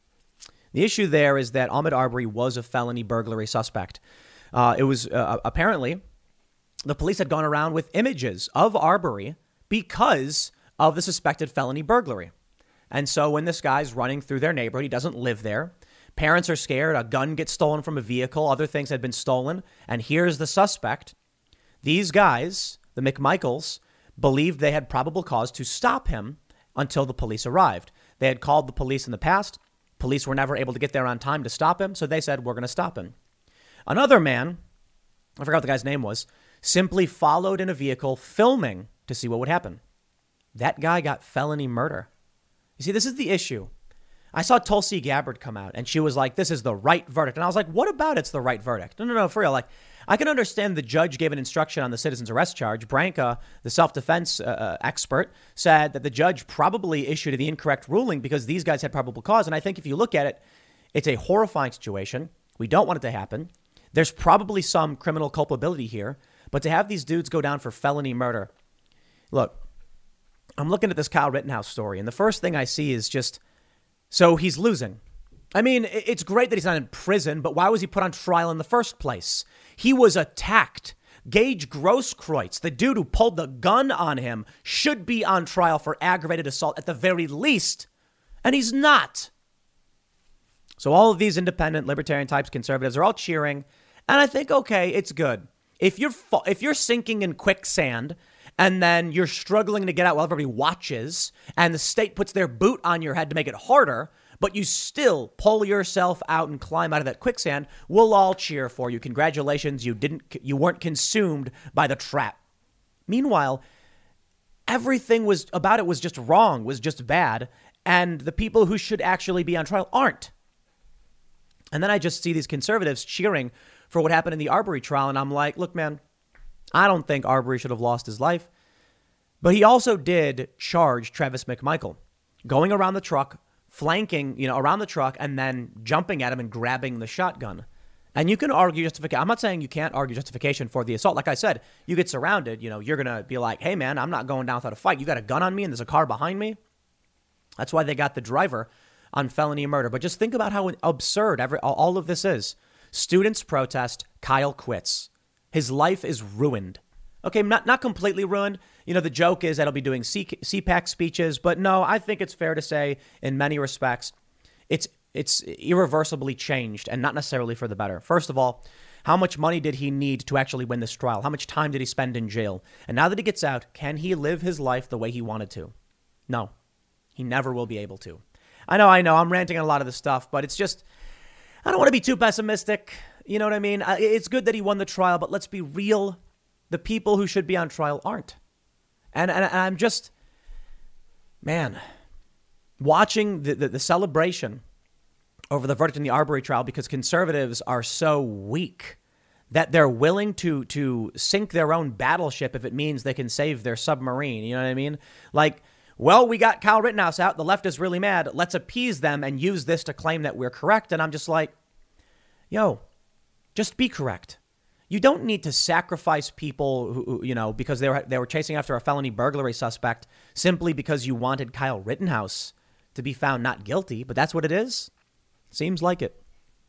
The issue there is that Ahmaud Arbery was a felony burglary suspect. It was apparently the police had gone around with images of Arbery because of the suspected felony burglary. And so when this guy's running through their neighborhood, he doesn't live there. Parents are scared. A gun gets stolen from a vehicle. Other things had been stolen. And here's the suspect. These guys, the McMichaels, believed they had probable cause to stop him until the police arrived. They had called the police in the past. Police were never able to get there on time to stop him. So they said, we're going to stop him. Another man, I forgot what the guy's name was, simply followed in a vehicle filming to see what would happen. That guy got felony murder. You see, this is the issue. I saw Tulsi Gabbard come out and she was like, this is the right verdict. And I was like, what about it's the right verdict? No, for real. I can understand the judge gave an instruction on the citizen's arrest charge. Branca, the self-defense expert, said that the judge probably issued the incorrect ruling because these guys had probable cause. And I think if you look at it, it's a horrifying situation. We don't want it to happen. There's probably some criminal culpability here. But to have these dudes go down for felony murder. Look, I'm looking at this Kyle Rittenhouse story, and the first thing I see is just, so he's losing. I mean, it's great that he's not in prison, but why was he put on trial in the first place? He was attacked. Gage Grosskreutz, the dude who pulled the gun on him, should be on trial for aggravated assault at the very least. And he's not. So all of these independent libertarian types, conservatives, are all cheering. And I think, okay, it's good. If you're sinking in quicksand and then you're struggling to get out while everybody watches and the state puts their boot on your head to make it harder, but you still pull yourself out and climb out of that quicksand, we'll all cheer for you. Congratulations, you weren't consumed by the trap. Meanwhile, everything was just wrong, was just bad, and the people who should actually be on trial aren't. And then I just see these conservatives cheering for what happened in the Arbery trial. And I'm like, look, man, I don't think Arbery should have lost his life. But he also did charge Travis McMichael going around the truck, flanking, around the truck and then jumping at him and grabbing the shotgun. And you can argue justification. I'm not saying you can't argue justification for the assault. Like I said, you get surrounded, you're going to be like, hey, man, I'm not going down without a fight. You got a gun on me and there's a car behind me. That's why they got the driver on felony murder. But just think about how absurd all of this is. Students protest. Kyle quits. His life is ruined. Okay, not completely ruined. The joke is that he'll be doing CPAC speeches. But no, I think it's fair to say in many respects, it's irreversibly changed and not necessarily for the better. First of all, how much money did he need to actually win this trial? How much time did he spend in jail? And now that he gets out, can he live his life the way he wanted to? No, he never will be able to. I know. I'm ranting on a lot of this stuff, but it's just, I don't want to be too pessimistic. You know what I mean? It's good that he won the trial, but let's be real. The people who should be on trial aren't. And I'm just, man, watching the celebration over the verdict in the Arbery trial because conservatives are so weak that they're willing to sink their own battleship if it means they can save their submarine. You know what I mean? Like, well, we got Kyle Rittenhouse out. The left is really mad. Let's appease them and use this to claim that we're correct. And I'm just like, yo, just be correct. You don't need to sacrifice people who because they were chasing after a felony burglary suspect simply because you wanted Kyle Rittenhouse to be found not guilty. But that's what it is. Seems like it.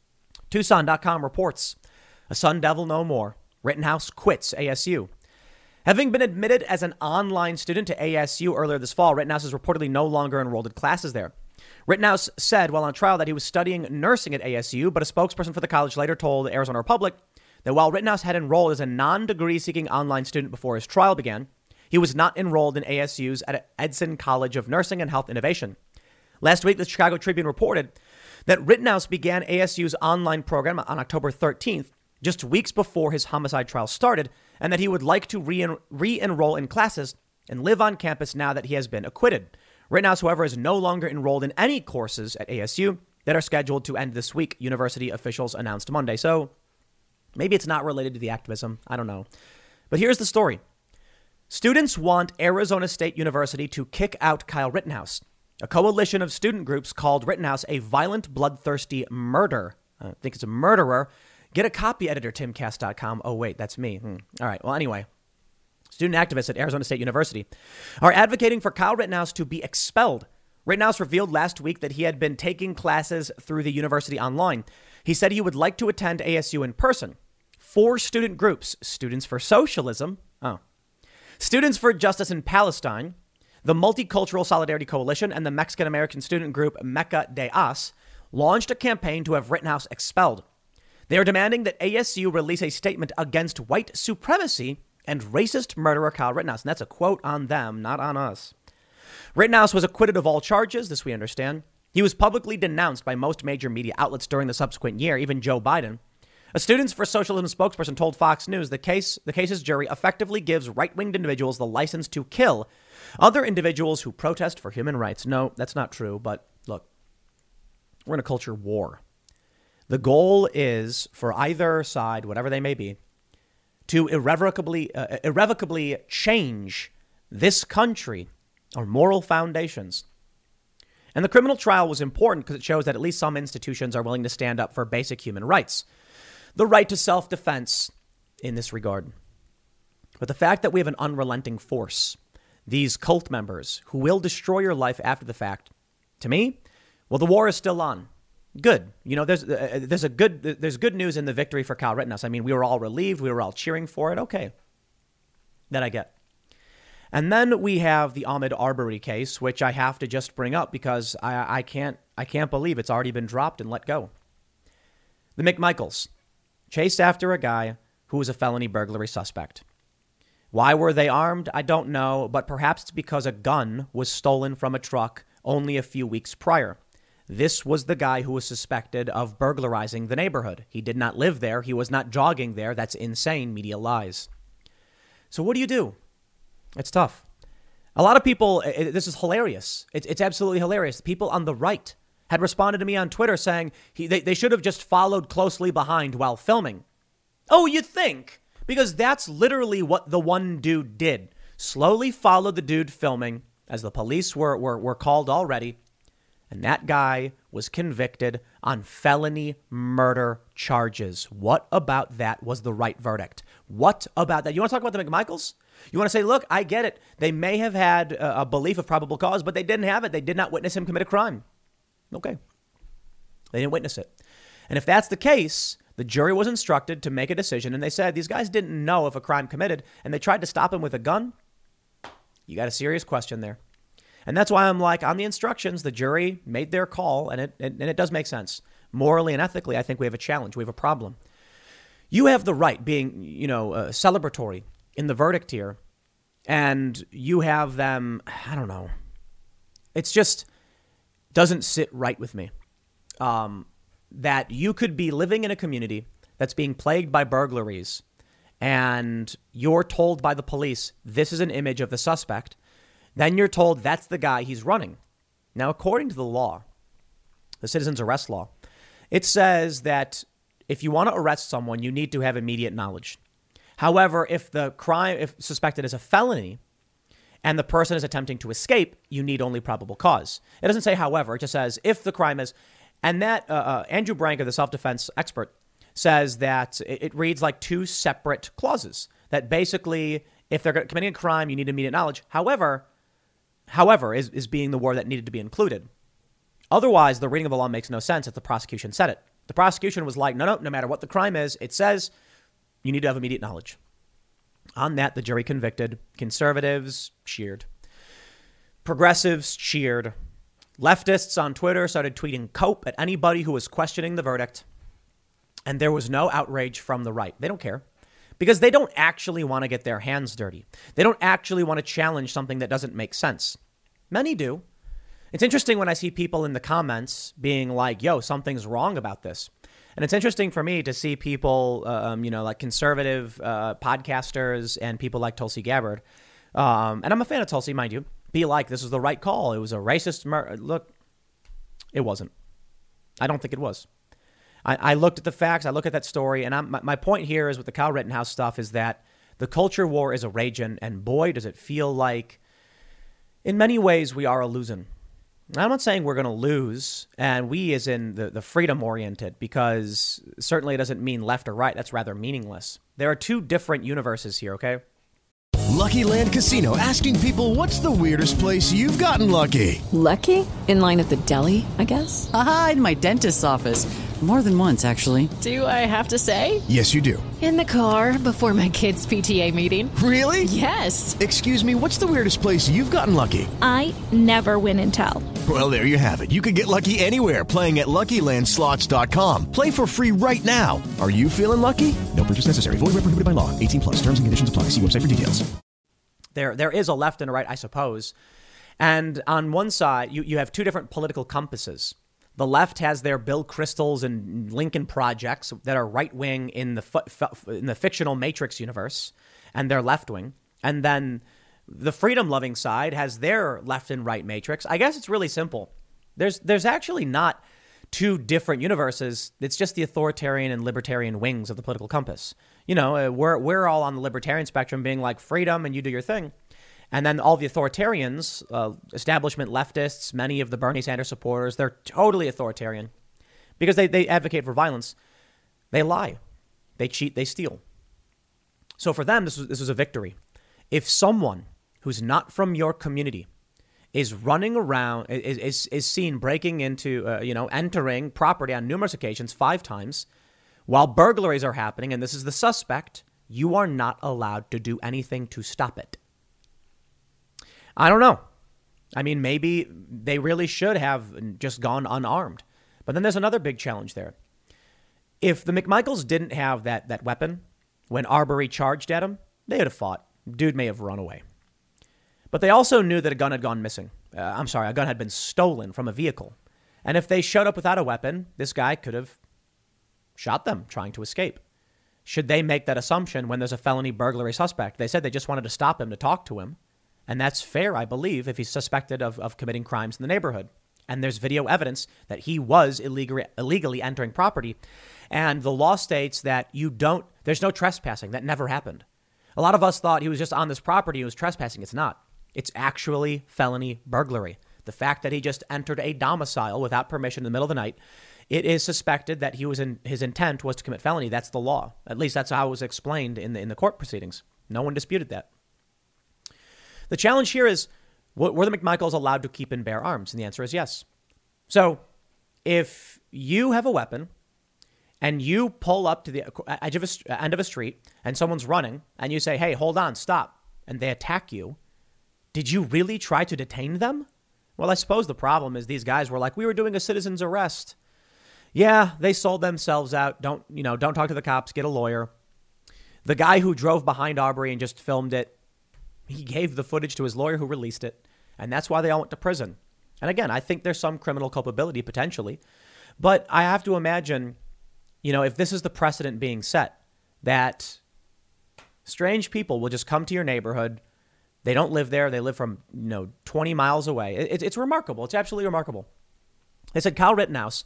Tucson.com reports a Sun Devil no more. Rittenhouse quits ASU. Having been admitted as an online student to ASU earlier this fall, Rittenhouse is reportedly no longer enrolled in classes there. Rittenhouse said while on trial that he was studying nursing at ASU, but a spokesperson for the college later told Arizona Republic that while Rittenhouse had enrolled as a non-degree seeking online student before his trial began, he was not enrolled in ASU's at Edson College of Nursing and Health Innovation. Last week, the Chicago Tribune reported that Rittenhouse began ASU's online program on October 13th, just weeks before his homicide trial started, and that he would like to re-enroll in classes and live on campus now that he has been acquitted. Rittenhouse, however, is no longer enrolled in any courses at ASU that are scheduled to end this week, university officials announced Monday. So maybe it's not related to the activism. I don't know. But here's the story. Students want Arizona State University to kick out Kyle Rittenhouse. A coalition of student groups called Rittenhouse a violent, bloodthirsty murderer. I think it's a murderer. Get a copy, editor, timcast.com. Oh, wait, that's me. All right. Well, anyway, student activists at Arizona State University are advocating for Kyle Rittenhouse to be expelled. Rittenhouse revealed last week that he had been taking classes through the university online. He said he would like to attend ASU in person. 4 student groups, Students for Socialism, Students for Justice in Palestine, the Multicultural Solidarity Coalition, and the Mexican-American student group Meca de As launched a campaign to have Rittenhouse expelled. They are demanding that ASU release a statement against white supremacy and racist murderer Kyle Rittenhouse. And that's a quote on them, not on us. Rittenhouse was acquitted of all charges, this we understand. He was publicly denounced by most major media outlets during the subsequent year, even Joe Biden. A Students for Socialism spokesperson told Fox News the case's jury effectively gives right-winged individuals the license to kill other individuals who protest for human rights. No, that's not true. But look, we're in a culture war. The goal is for either side, whatever they may be, to irrevocably change this country, our moral foundations. And the criminal trial was important because it shows that at least some institutions are willing to stand up for basic human rights, the right to self-defense in this regard. But the fact that we have an unrelenting force, these cult members who will destroy your life after the fact, to me, well, the war is still on. Good. You know, there's good news in the victory for Kyle Rittenhouse. I mean, we were all relieved. We were all cheering for it. Okay. That I get. And then we have the Ahmaud Arbery case, which I have to just bring up because I can't believe it's already been dropped and let go. The McMichaels chased after a guy who was a felony burglary suspect. Why were they armed? I don't know, but perhaps it's because a gun was stolen from a truck only a few weeks prior. This was the guy who was suspected of burglarizing the neighborhood. He did not live there. He was not jogging there. That's insane. Media lies. So what do? It's tough. A lot of people, this is hilarious. It's absolutely hilarious. People on the right had responded to me on Twitter saying they should have just followed closely behind while filming. Oh, you think? Because that's literally what the one dude did. Slowly followed the dude filming as the police were called already. And that guy was convicted on felony murder charges. What about that was the right verdict? What about that? You want to talk about the McMichaels? You want to say, look, I get it. They may have had a belief of probable cause, but they didn't have it. They did not witness him commit a crime. Okay. They didn't witness it. And if that's the case, the jury was instructed to make a decision. And they said these guys didn't know of a crime committed and they tried to stop him with a gun. You got a serious question there. And that's why I'm like, on the instructions, the jury made their call, and it does make sense. Morally and ethically, I think we have a challenge. We have a problem. You have the right, being, celebratory in the verdict here, and you have them, I don't know. It's just doesn't sit right with me that you could be living in a community that's being plagued by burglaries, and you're told by the police, this is an image of the suspect. Then you're told that's the guy, he's running. Now, according to the law, the citizen's arrest law, it says that if you want to arrest someone, you need to have immediate knowledge. However, if the crime, if suspected as a felony and the person is attempting to escape, you need only probable cause. It doesn't say however, it just says if the crime is, and that Andrew Branca, the self-defense expert, says that it reads like two separate clauses, that basically if they're committing a crime, you need immediate knowledge. However, is being the word that needed to be included. Otherwise, the reading of the law makes no sense if the prosecution said it. The prosecution was like, no matter what the crime is, it says you need to have immediate knowledge. On that, the jury convicted. Conservatives cheered. Progressives cheered. Leftists on Twitter started tweeting cope at anybody who was questioning the verdict. And there was no outrage from the right. They don't care. Because they don't actually want to get their hands dirty. They don't actually want to challenge something that doesn't make sense. Many do. It's interesting when I see people in the comments being like, yo, something's wrong about this. And it's interesting for me to see people, like conservative podcasters and people like Tulsi Gabbard. And I'm a fan of Tulsi, mind you. Be like, this is the right call. It was a racist murder. Look, it wasn't. I don't think it was. I looked at the facts. I look at that story. And my point here is with the Kyle Rittenhouse stuff is that the culture war is a raging. And boy, does it feel like in many ways we are a losing. I'm not saying we're going to lose. And we as in the freedom oriented, because certainly it doesn't mean left or right. That's rather meaningless. There are two different universes here. OK. Lucky Land Casino, asking people, what's the weirdest place you've gotten lucky? Lucky? In line at the deli, I guess? Aha, in my dentist's office. More than once, actually. Do I have to say? Yes, you do. In the car before my kids' PTA meeting. Really? Yes. Excuse me, what's the weirdest place you've gotten lucky? I never win and tell. Well, there you have it. You can get lucky anywhere, playing at LuckyLandSlots.com. Play for free right now. Are you feeling lucky? No purchase necessary. Void where prohibited by law. 18+. Terms and conditions apply. See website for details. There is a left and a right, I suppose. And on one side, you have two different political compasses. The left has their Bill Kristols and Lincoln projects that are right wing in the fictional Matrix universe, and they're left wing. And then the freedom loving side has their left and right matrix. I guess it's really simple. There's actually not two different universes. It's just the authoritarian and libertarian wings of the political compass. You know, we're all on the libertarian spectrum being like freedom and you do your thing. And then all the authoritarians, establishment leftists, many of the Bernie Sanders supporters, they're totally authoritarian because they advocate for violence. They lie, they cheat, they steal. So for them, this was a victory. If someone who's not from your community is running around, is seen breaking into, entering property on numerous occasions, 5 times, while burglaries are happening, and this is the suspect, you are not allowed to do anything to stop it. I don't know. I mean, maybe they really should have just gone unarmed. But then there's another big challenge there. If the McMichaels didn't have that weapon when Arbery charged at him, they would have fought. Dude may have run away. But they also knew that a gun had gone missing. A gun had been stolen from a vehicle. And if they showed up without a weapon, this guy could have shot them trying to escape. Should they make that assumption when there's a felony burglary suspect? They said they just wanted to stop him to talk to him. And that's fair, I believe, if he's suspected of committing crimes in the neighborhood. And there's video evidence that he was illegally entering property. And the law states that there's no trespassing. That never happened. A lot of us thought he was just on this property. He was trespassing. It's not. It's actually felony burglary. The fact that he just entered a domicile without permission in the middle of the night, it is suspected that his intent was to commit felony. That's the law. At least that's how it was explained in the court proceedings. No one disputed that. The challenge here is, were the McMichaels allowed to keep and bear arms? And the answer is yes. So if you have a weapon and you pull up to the end of a street and someone's running and you say, hey, hold on, stop, and they attack you, did you really try to detain them? Well, I suppose the problem is these guys were like, we were doing a citizen's arrest. Yeah, they sold themselves out. Don't talk to the cops, get a lawyer. The guy who drove behind Arbery and just filmed it, he gave the footage to his lawyer who released it. And that's why they all went to prison. And again, I think there's some criminal culpability potentially. But I have to imagine, if this is the precedent being set, that strange people will just come to your neighborhood. They don't live there. They live from, 20 miles away. It's remarkable. It's absolutely remarkable. They said Kyle Rittenhouse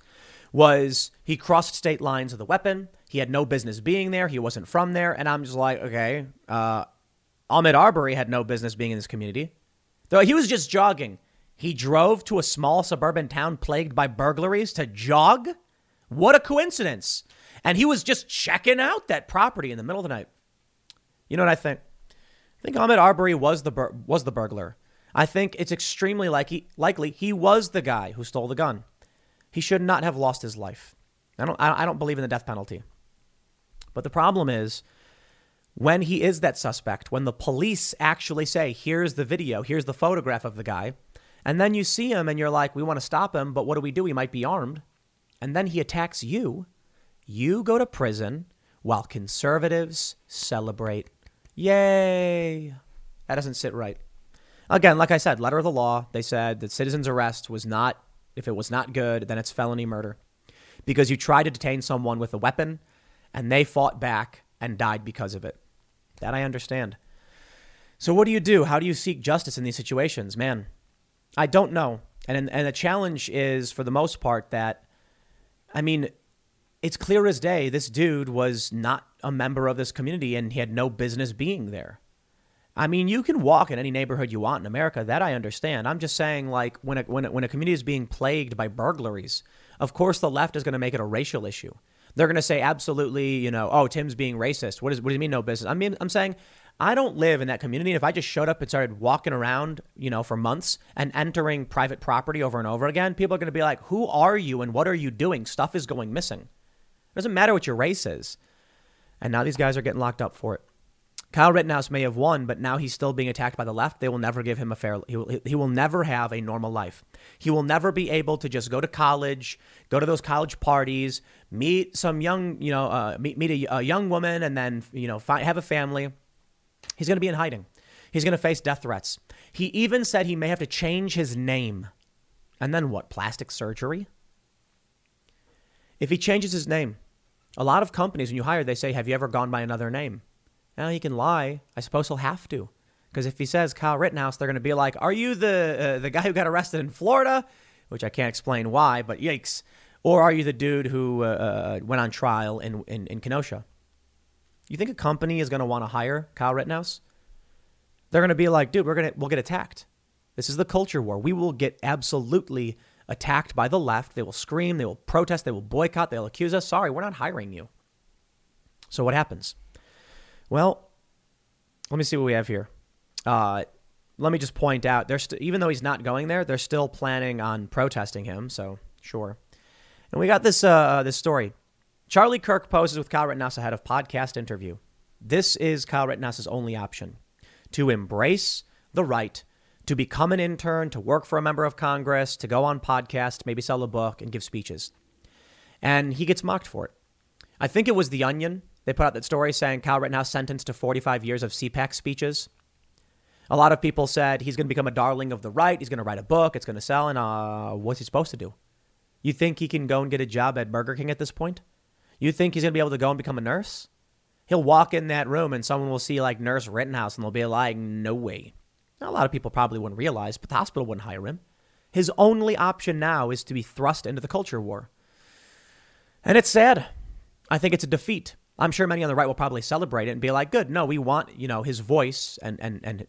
he crossed state lines with a weapon. He had no business being there. He wasn't from there. And I'm just like, okay, Ahmaud Arbery had no business being in this community. Though he was just jogging. He drove to a small suburban town plagued by burglaries to jog? What a coincidence. And he was just checking out that property in the middle of the night. You know what I think? I think Ahmaud Arbery was the burglar. I think it's extremely likely he was the guy who stole the gun. He should not have lost his life. I don't believe in the death penalty. But the problem is, when he is that suspect, when the police actually say, here's the video, here's the photograph of the guy, and then you see him and you're like, we want to stop him, but what do? He might be armed. And then he attacks you. You go to prison while conservatives celebrate. Yay. That doesn't sit right. Again, like I said, letter of the law, they said that citizen's arrest was not, if it was not good, then it's felony murder. Because you tried to detain someone with a weapon and they fought back and died because of it. That I understand. So what do you do? How do you seek justice in these situations? Man, I don't know. And the challenge is, for the most part, that, it's clear as day, this dude was not a member of this community and he had no business being there. You can walk in any neighborhood you want in America. That I understand. I'm just saying, like, when a community is being plagued by burglaries, of course the left is going to make it a racial issue. They're going to say absolutely, Tim's being racist. What do you mean no business? I'm saying I don't live in that community. If I just showed up and started walking around, for months and entering private property over and over again, people are going to be like, who are you and what are you doing? Stuff is going missing. It doesn't matter what your race is. And now these guys are getting locked up for it. Kyle Rittenhouse may have won, but now he's still being attacked by the left. They will never give him he will never have a normal life. He will never be able to just go to college, go to those college parties, meet some young, meet a young woman and then, have a family. He's going to be in hiding. He's going to face death threats. He even said he may have to change his name. And then what? Plastic surgery? If he changes his name, a lot of companies, when you hire, they say, have you ever gone by another name? Now, he can lie. I suppose he'll have to. Because if he says Kyle Rittenhouse, they're going to be like, are you the guy who got arrested in Florida? Which I can't explain why, but yikes. Or are you the dude who went on trial in Kenosha? You think a company is going to want to hire Kyle Rittenhouse? They're going to be like, dude, we'll get attacked. This is the culture war. We will get absolutely attacked by the left. They will scream. They will protest. They will boycott. They'll accuse us. Sorry, we're not hiring you. So what happens? Well, let me see what we have here. Let me just point out, even though he's not going there, they're still planning on protesting him. So sure. And we got this story. Charlie Kirk poses with Kyle Rittenhouse ahead of podcast interview. This is Kyle Rittenhouse's only option: to embrace the right to become an intern, to work for a member of Congress, to go on podcast, maybe sell a book and give speeches. And he gets mocked for it. I think it was The Onion. They put out that story saying Kyle Rittenhouse sentenced to 45 years of CPAC speeches. A lot of people said he's going to become a darling of the right. He's going to write a book. It's going to sell. And what's he supposed to do? You think he can go and get a job at Burger King at this point? You think he's going to be able to go and become a nurse? He'll walk in that room and someone will see like Nurse Rittenhouse and they'll be like, no way. Now, a lot of people probably wouldn't realize, but the hospital wouldn't hire him. His only option now is to be thrust into the culture war. And it's sad. I think it's a defeat. I'm sure many on the right will probably celebrate it and be like, good, no, we want, his voice. And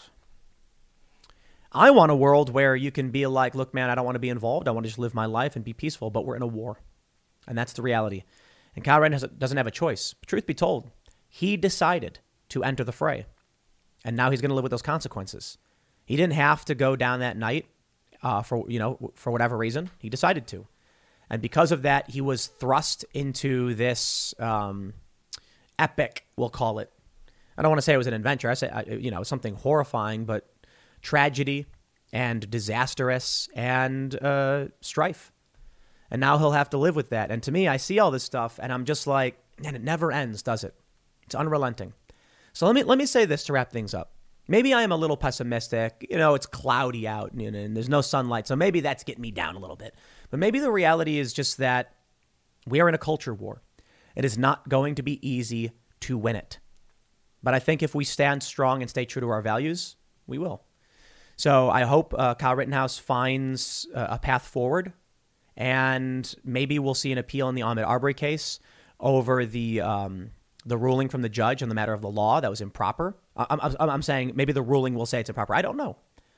I want a world where you can be like, look, man, I don't want to be involved. I want to just live my life and be peaceful, but we're in a war. And that's the reality. And Kyle Rittenhouse doesn't have a choice. Truth be told, he decided to enter the fray. And now he's going to live with those consequences. He didn't have to go down that night for whatever reason. He decided to. And because of that, he was thrust into this epic, we'll call it. I don't want to say it was an adventure. I say, something horrifying, but tragedy and disastrous and strife. And now he'll have to live with that. And to me, I see all this stuff and I'm just like, man, it never ends, does it? It's unrelenting. So let me say this to wrap things up. Maybe I am a little pessimistic. It's cloudy out and there's no sunlight. So maybe that's getting me down a little bit. But maybe the reality is just that we are in a culture war. It is not going to be easy to win it. But I think if we stand strong and stay true to our values, we will. So I hope Kyle Rittenhouse finds a path forward. And maybe we'll see an appeal in the Ahmaud Arbery case over the ruling from the judge on the matter of the law that was improper. I'm saying maybe the ruling will say it's improper. I don't know.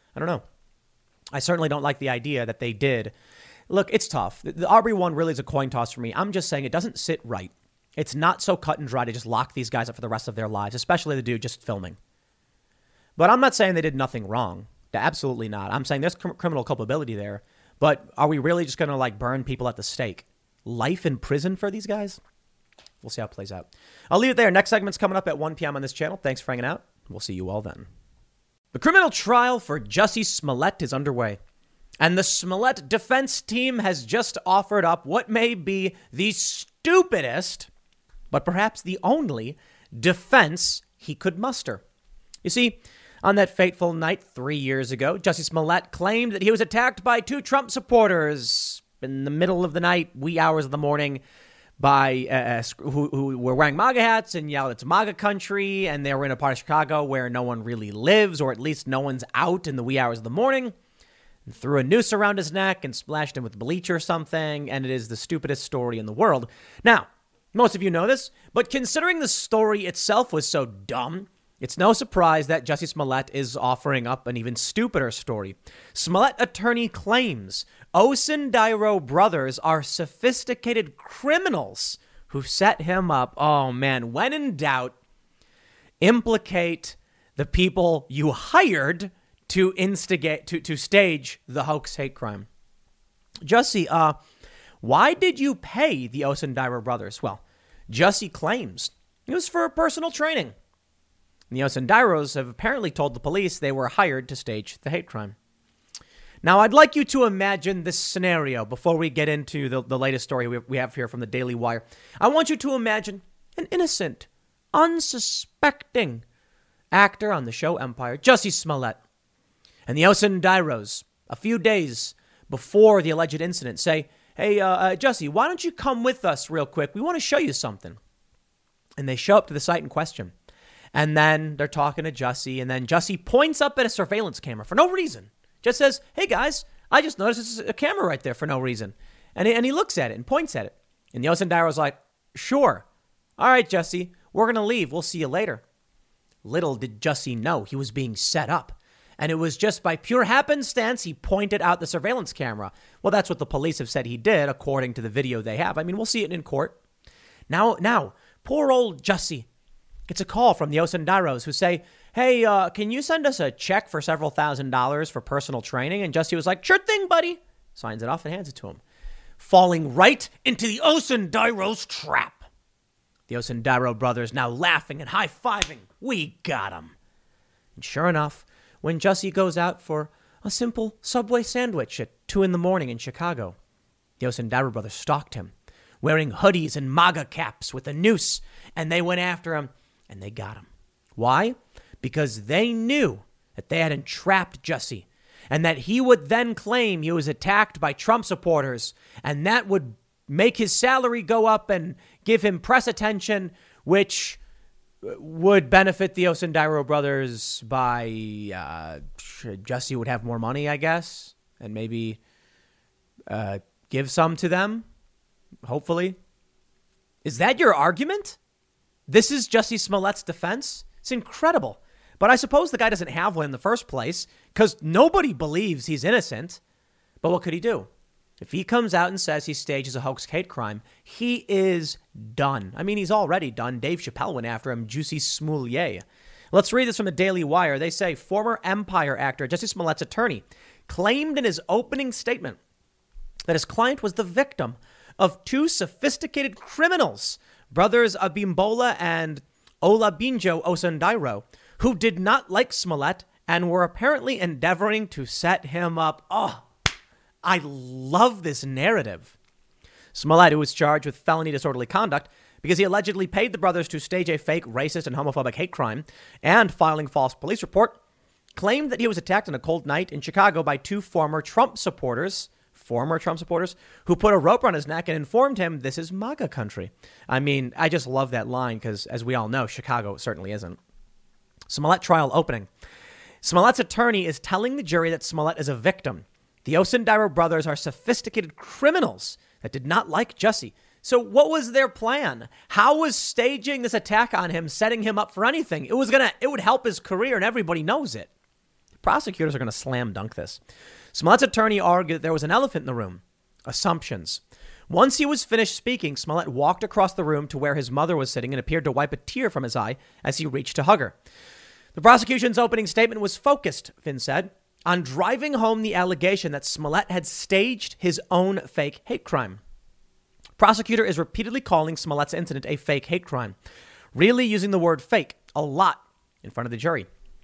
I certainly don't like the idea that they did. Look, it's tough. The Arbery one really is a coin toss for me. I'm just saying it doesn't sit right. It's not so cut and dry to just lock these guys up for the rest of their lives, especially the dude just filming. But I'm not saying they did nothing wrong. Absolutely not. I'm saying there's criminal culpability there. But are we really just going to burn people at the stake? Life in prison for these guys? We'll see how it plays out. I'll leave it there. Next segment's coming up at 1 p.m. on this channel. Thanks for hanging out. We'll see you all then. The criminal trial for Jussie Smollett is underway. And the Smollett defense team has just offered up what may be the stupidest, but perhaps the only, defense he could muster. You see, on that fateful night 3 years ago, Jussie Smollett claimed that he was attacked by 2 Trump supporters in the middle of the night, wee hours of the morning, by who were wearing MAGA hats and yelled, "It's MAGA country," and they were in a part of Chicago where no one really lives, or at least no one's out in the wee hours of the morning, and threw a noose around his neck and splashed him with bleach or something, and it is the stupidest story in the world. Now, most of you know this, but considering the story itself was so dumb, it's no surprise that Jussie Smollett is offering up an even stupider story. Smollett attorney claims Osundairo brothers are sophisticated criminals who set him up. Oh, man, when in doubt, implicate the people you hired to instigate, to stage the hoax hate crime. Jussie, why did you pay the Osundairo brothers? Well, Jussie claims it was for personal training. The Osundairos have apparently told the police they were hired to stage the hate crime. Now, I'd like you to imagine this scenario before we get into the latest story we have here from the Daily Wire. I want you to imagine an innocent, unsuspecting actor on the show Empire, Jussie Smollett. And the Osundairos, a few days before the alleged incident, say, "Hey, Jussie, why don't you come with us real quick? We want to show you something." And they show up to the site in question. And then they're talking to Jussie, and then Jussie points up at a surveillance camera for no reason. Just says, "Hey, guys, I just noticed there's a camera right there for no reason." And he looks at it and points at it. And the Osundairo's like, sure. All right, Jussie, we're going to leave. We'll see you later. Little did Jussie know he was being set up. And it was just by pure happenstance he pointed out the surveillance camera. Well, that's what the police have said he did, according to the video they have. I mean, we'll see it in court. Now, poor old Jussie gets a call from the Osundairos who say, hey, can you send us a check for several $1,000s for personal training? And Jussie was like, sure thing, buddy. Signs it off and hands it to him. Falling right into the Osundairos trap. The Osundairo brothers now laughing and high-fiving. We got him. And sure enough, when Jussie goes out for a simple Subway sandwich at 2 a.m. in Chicago, the Osundairo brothers stalked him, wearing hoodies and MAGA caps with a noose, and they went after him, and they got him. Why? Because they knew that they had entrapped Jussie, and that he would then claim he was attacked by Trump supporters, and that would make his salary go up and give him press attention, which would benefit the Osundairo brothers by Jussie would have more money, I guess, and maybe give some to them, hopefully. Is that your argument? This is Jussie Smollett's defense? It's incredible. But I suppose the guy doesn't have one in the first place because nobody believes he's innocent. But what could he do? If he comes out and says he stages a hoax hate crime, he is done. I mean, he's already done. Dave Chappelle went after him, Juicy Smollett. Let's read this from the Daily Wire. They say former Empire actor Jussie Smollett's attorney claimed in his opening statement that his client was the victim of 2 sophisticated criminals, brothers Abimbola and Olabinjo Osundairo, who did not like Smollett and were apparently endeavoring to set him up. Oh, I love this narrative. Smollett, who was charged with felony disorderly conduct because he allegedly paid the brothers to stage a fake racist and homophobic hate crime and filing false police report, claimed that he was attacked on a cold night in Chicago by 2 former Trump supporters, who put a rope around his neck and informed him this is MAGA country. I mean, I just love that line because, as we all know, Chicago certainly isn't. Smollett trial opening. Smollett's attorney is telling the jury that Smollett is a victim. The Osundairo brothers are sophisticated criminals that did not like Jussie. So what was their plan? How was staging this attack on him setting him up for anything? It would help his career, and everybody knows it. Prosecutors are going to slam dunk this. Smollett's attorney argued that there was an elephant in the room. Assumptions. Once he was finished speaking, Smollett walked across the room to where his mother was sitting and appeared to wipe a tear from his eye as he reached to hug her. The prosecution's opening statement was focused, Finn said, on driving home the allegation that Smollett had staged his own fake hate crime. Prosecutor is repeatedly calling Smollett's incident a fake hate crime, really using the word fake a lot in front of the jury.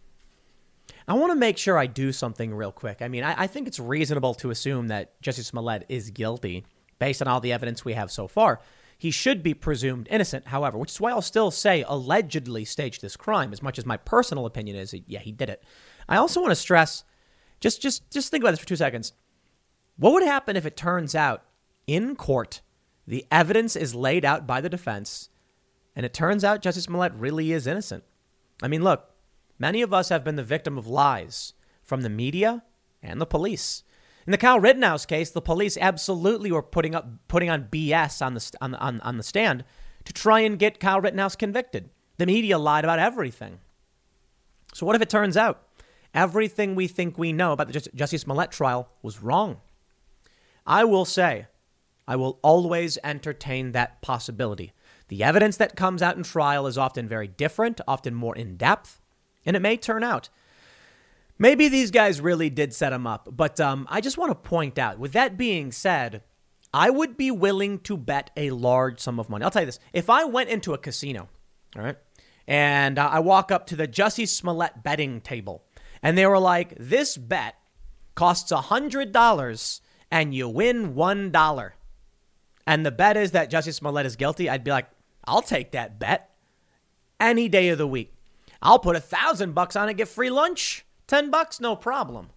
I want to make sure I do something real quick. I mean, I think it's reasonable to assume that Jussie Smollett is guilty based on all the evidence we have so far. He should be presumed innocent, however, which is why I'll still say allegedly staged this crime, as much as my personal opinion is, yeah, he did it. I also want to stress, just think about this for 2 seconds. What would happen if it turns out in court the evidence is laid out by the defense and it turns out Jussie Smollett really is innocent? I mean, look, many of us have been the victim of lies from the media and the police. In the Kyle Rittenhouse case, the police absolutely were putting on BS on the stand to try and get Kyle Rittenhouse convicted. The media lied about everything. So what if it turns out everything we think we know about the Jussie Smollett trial was wrong? I will say, I will always entertain that possibility. The evidence that comes out in trial is often very different, often more in-depth, and it may turn out maybe these guys really did set him up. But I just want to point out, with that being said, I would be willing to bet a large sum of money. I'll tell you this. If I went into a casino, all right, and I walk up to the Jussie Smollett betting table, and they were like, this bet costs $100 and you win $1. And the bet is that Jussie Smollett is guilty. I'd be like, I'll take that bet any day of the week. I'll put $1,000 on it, get free lunch. $10, no problem.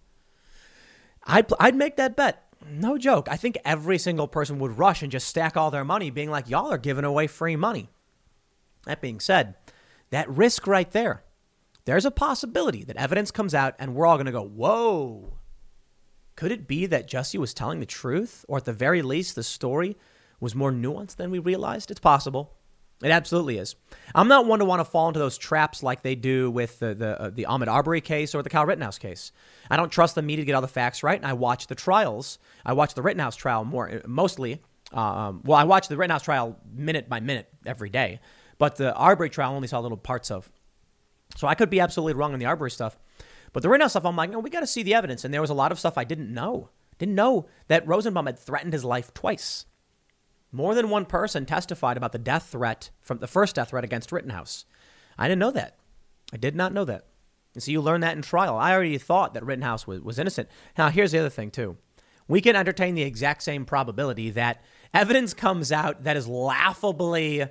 I'd make that bet. No joke. I think every single person would rush and just stack all their money, being like, y'all are giving away free money. That being said, that risk right there, there's a possibility that evidence comes out and we're all going to go, whoa, Could it be that Jussie was telling the truth? Or at the very least, the story was more nuanced than we realized? It's possible. It absolutely is. I'm not one to want to fall into those traps like they do with the Ahmaud Arbery case or the Kyle Rittenhouse case. I don't trust the media to get all the facts right, and I watch the trials. I watch the Rittenhouse trial mostly. I watch the Rittenhouse trial minute by minute every day, but the Arbery trial I only saw little parts of. So I could be absolutely wrong on the Arbery stuff. But the Rittenhouse stuff, I'm like, no, we got to see the evidence. And there was a lot of stuff I didn't know. Didn't know that Rosenbaum had threatened his life twice. More than one person testified about the death threat from the first death threat against Rittenhouse. I didn't know that. I did not know that. And so you learn that in trial. I already thought that Rittenhouse was innocent. Now, here's the other thing, too. We can entertain the exact same probability that evidence comes out that is laughably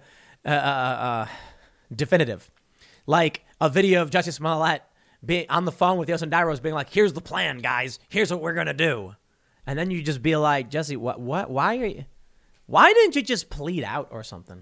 definitive. Like a video of Jussie Smollett being on the phone with Yosin Dairos being like, here's the plan, guys. Here's what we're going to do. And then you just be like, Jussie, what? Why didn't you just plead out or something?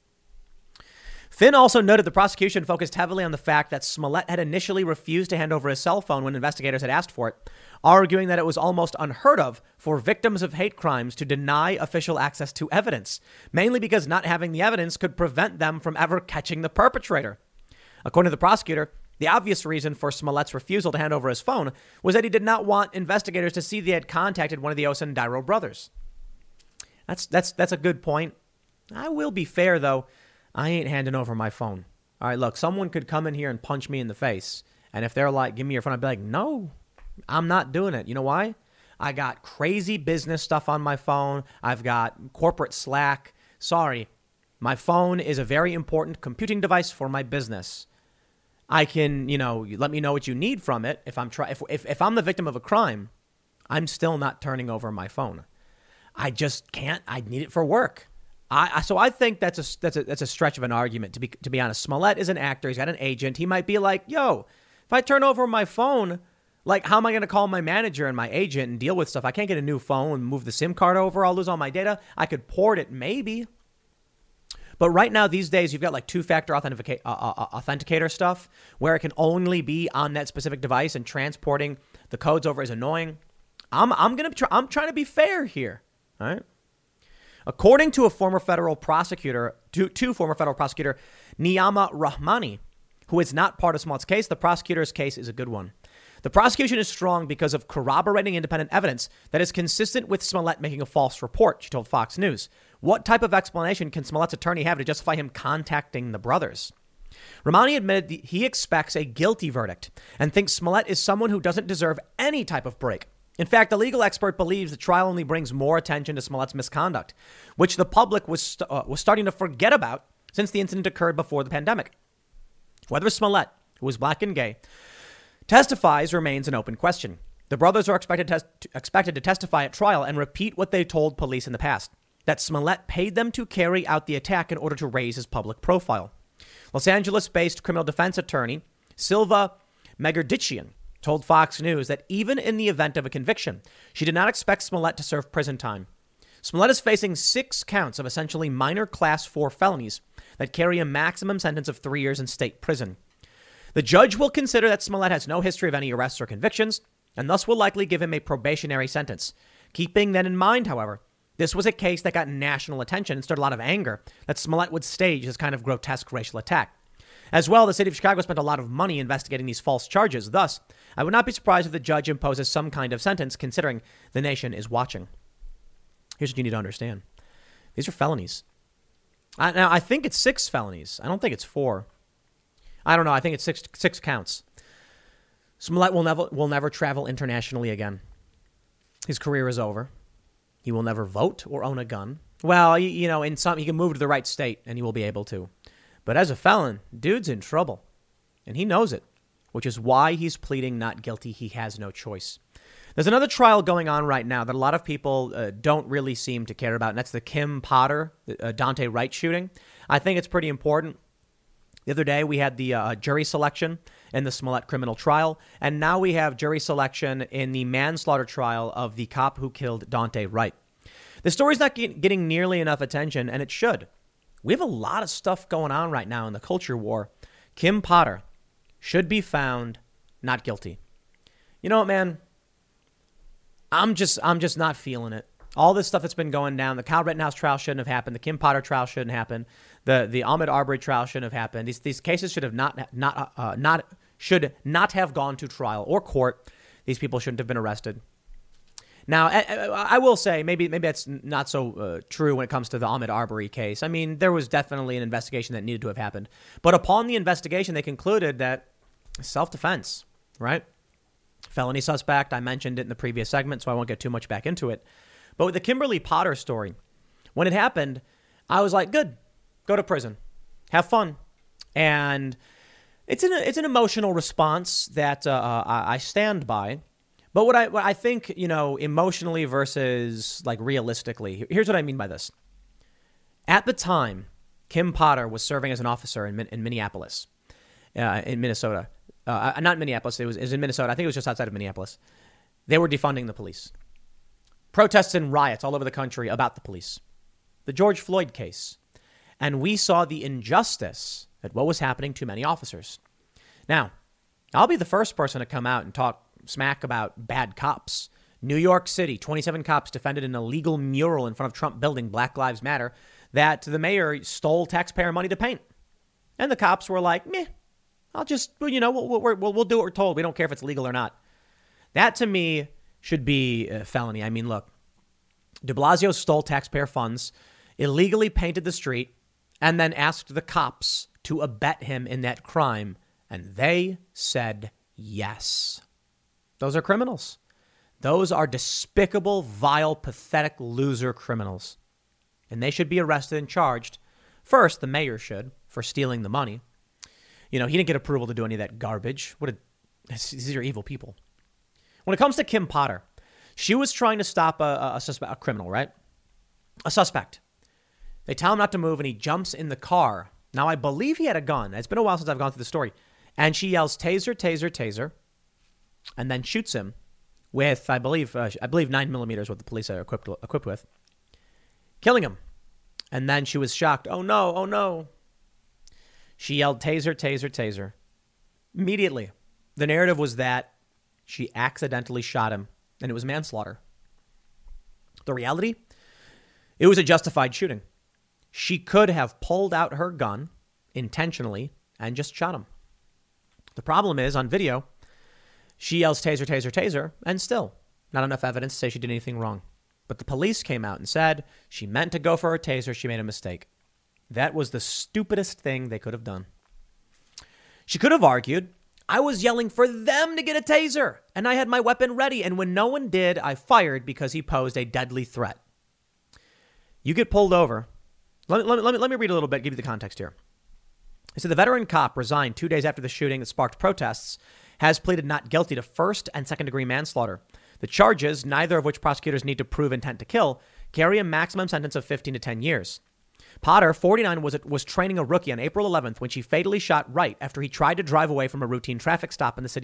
Finn also noted the prosecution focused heavily on the fact that Smollett had initially refused to hand over his cell phone when investigators had asked for it, arguing that it was almost unheard of for victims of hate crimes to deny official access to evidence, mainly because not having the evidence could prevent them from ever catching the perpetrator. According to the prosecutor, the obvious reason for Smollett's refusal to hand over his phone was that he did not want investigators to see they had contacted one of the Osundairo brothers. That's a good point. I will be fair, though. I ain't handing over my phone. All right, look, someone could come in here and punch me in the face. And if they're like, give me your phone, I'd be like, no, I'm not doing it. You know why? I got crazy business stuff on my phone. I've got corporate Slack. Sorry. My phone is a very important computing device for my business. I can, let me know what you need from it. If I'm the victim of a crime, I'm still not turning over my phone. I just can't. I need it for work. So I think that's a stretch of an argument, to be honest. Smollett is an actor. He's got an agent. He might be like, yo, if I turn over my phone, like, how am I going to call my manager and my agent and deal with stuff? I can't get a new phone and move the SIM card over. I'll lose all my data. I could port it, maybe. But right now, these days, you've got like two-factor authenticator stuff where it can only be on that specific device, and transporting the codes over is annoying. I'm trying to be fair here. All right. According to former federal prosecutor Niyama Rahmani, who is not part of Smollett's case, the prosecutor's case is a good one. The prosecution is strong because of corroborating independent evidence that is consistent with Smollett making a false report, she told Fox News. What type of explanation can Smollett's attorney have to justify him contacting the brothers? Rahmani admitted he expects a guilty verdict and thinks Smollett is someone who doesn't deserve any type of break. In fact, the legal expert believes the trial only brings more attention to Smollett's misconduct, which the public was starting to forget about since the incident occurred before the pandemic. Whether Smollett, who is black and gay, testifies remains an open question. The brothers are expected to testify at trial and repeat what they told police in the past, that Smollett paid them to carry out the attack in order to raise his public profile. Los Angeles-based criminal defense attorney Silva Megardichian told Fox News that even in the event of a conviction, she did not expect Smollett to serve prison time. Smollett is facing 6 counts of essentially minor class 4 felonies that carry a maximum sentence of 3 years in state prison. The judge will consider that Smollett has no history of any arrests or convictions, and thus will likely give him a probationary sentence. Keeping that in mind, however, this was a case that got national attention and stirred a lot of anger that Smollett would stage this kind of grotesque racial attack. As well, the city of Chicago spent a lot of money investigating these false charges. Thus, I would not be surprised if the judge imposes some kind of sentence, considering the nation is watching. Here's what you need to understand. These are felonies. Now, I think it's 6 felonies. I don't think it's 4. I don't know. I think it's 6 counts. Smollett will never travel internationally again. His career is over. He will never vote or own a gun. Well, he can move to the right state and he will be able to. But as a felon, dude's in trouble. And he knows it, which is why he's pleading not guilty. He has no choice. There's another trial going on right now that a lot of people don't really seem to care about, and that's the Kim Potter, Daunte Wright shooting. I think it's pretty important. The other day, we had the jury selection in the Smollett criminal trial, and now we have jury selection in the manslaughter trial of the cop who killed Daunte Wright. The story's not getting nearly enough attention, and it should. We have a lot of stuff going on right now in the culture war. Kim Potter should be found not guilty. You know what, man? I'm just not feeling it. All this stuff that's been going down, the Kyle Rittenhouse trial shouldn't have happened. The Kim Potter trial shouldn't happen. The Ahmaud Arbery trial shouldn't have happened. These cases should have not have gone to trial or court. These people shouldn't have been arrested. Now, I will say maybe that's not so true when it comes to the Ahmaud Arbery case. I mean, there was definitely an investigation that needed to have happened. But upon the investigation, they concluded that self-defense, right? Felony suspect. I mentioned it in the previous segment, so I won't get too much back into it. But with the Kimberly Potter story, when it happened, I was like, good, go to prison, have fun. And it's an emotional response that I stand by. But what I think, emotionally versus like realistically, here's what I mean by this. At the time, Kim Potter was serving as an officer in Minneapolis, in Minnesota. Not Minneapolis, it was in Minnesota. I think it was just outside of Minneapolis. They were defunding the police. Protests and riots all over the country about the police. The George Floyd case. And we saw the injustice at what was happening to many officers. Now, I'll be the first person to come out and talk smack about bad cops. New York City, 27 cops defended an illegal mural in front of Trump building, Black Lives Matter, that the mayor stole taxpayer money to paint. And the cops were like, meh, I'll just, we'll do what we're told. We don't care if it's legal or not. That to me should be a felony. I mean, look, de Blasio stole taxpayer funds, illegally painted the street, and then asked the cops to abet him in that crime. And they said yes. Those are criminals. Those are despicable, vile, pathetic, loser criminals. And they should be arrested and charged. First, the mayor should, for stealing the money. He didn't get approval to do any of that garbage. These are evil people. When it comes to Kim Potter, she was trying to stop a criminal, right? A suspect. They tell him not to move, and he jumps in the car. Now, I believe he had a gun. It's been a while since I've gone through the story. And she yells, taser, taser, taser, and then shoots him with, I believe 9mm what the police are equipped with, killing him. And then she was shocked. Oh, no, oh, no. She yelled, taser, taser, taser. Immediately, the narrative was that she accidentally shot him, and it was manslaughter. The reality? It was a justified shooting. She could have pulled out her gun intentionally and just shot him. The problem is, on video, she yells, taser, taser, taser, and still not enough evidence to say she did anything wrong. But the police came out and said she meant to go for her taser. She made a mistake. That was the stupidest thing they could have done. She could have argued, I was yelling for them to get a taser, and I had my weapon ready, and when no one did, I fired because he posed a deadly threat. You get pulled over. Let me read a little bit, give you the context here. It said the veteran cop resigned 2 days after the shooting that sparked protests, has pleaded not guilty to first and second degree manslaughter. The charges, neither of which prosecutors need to prove intent to kill, carry a maximum sentence of 15 to 10 years. Potter, 49, was training a rookie on April 11th when she fatally shot Wright after he tried to drive away from a routine traffic stop in the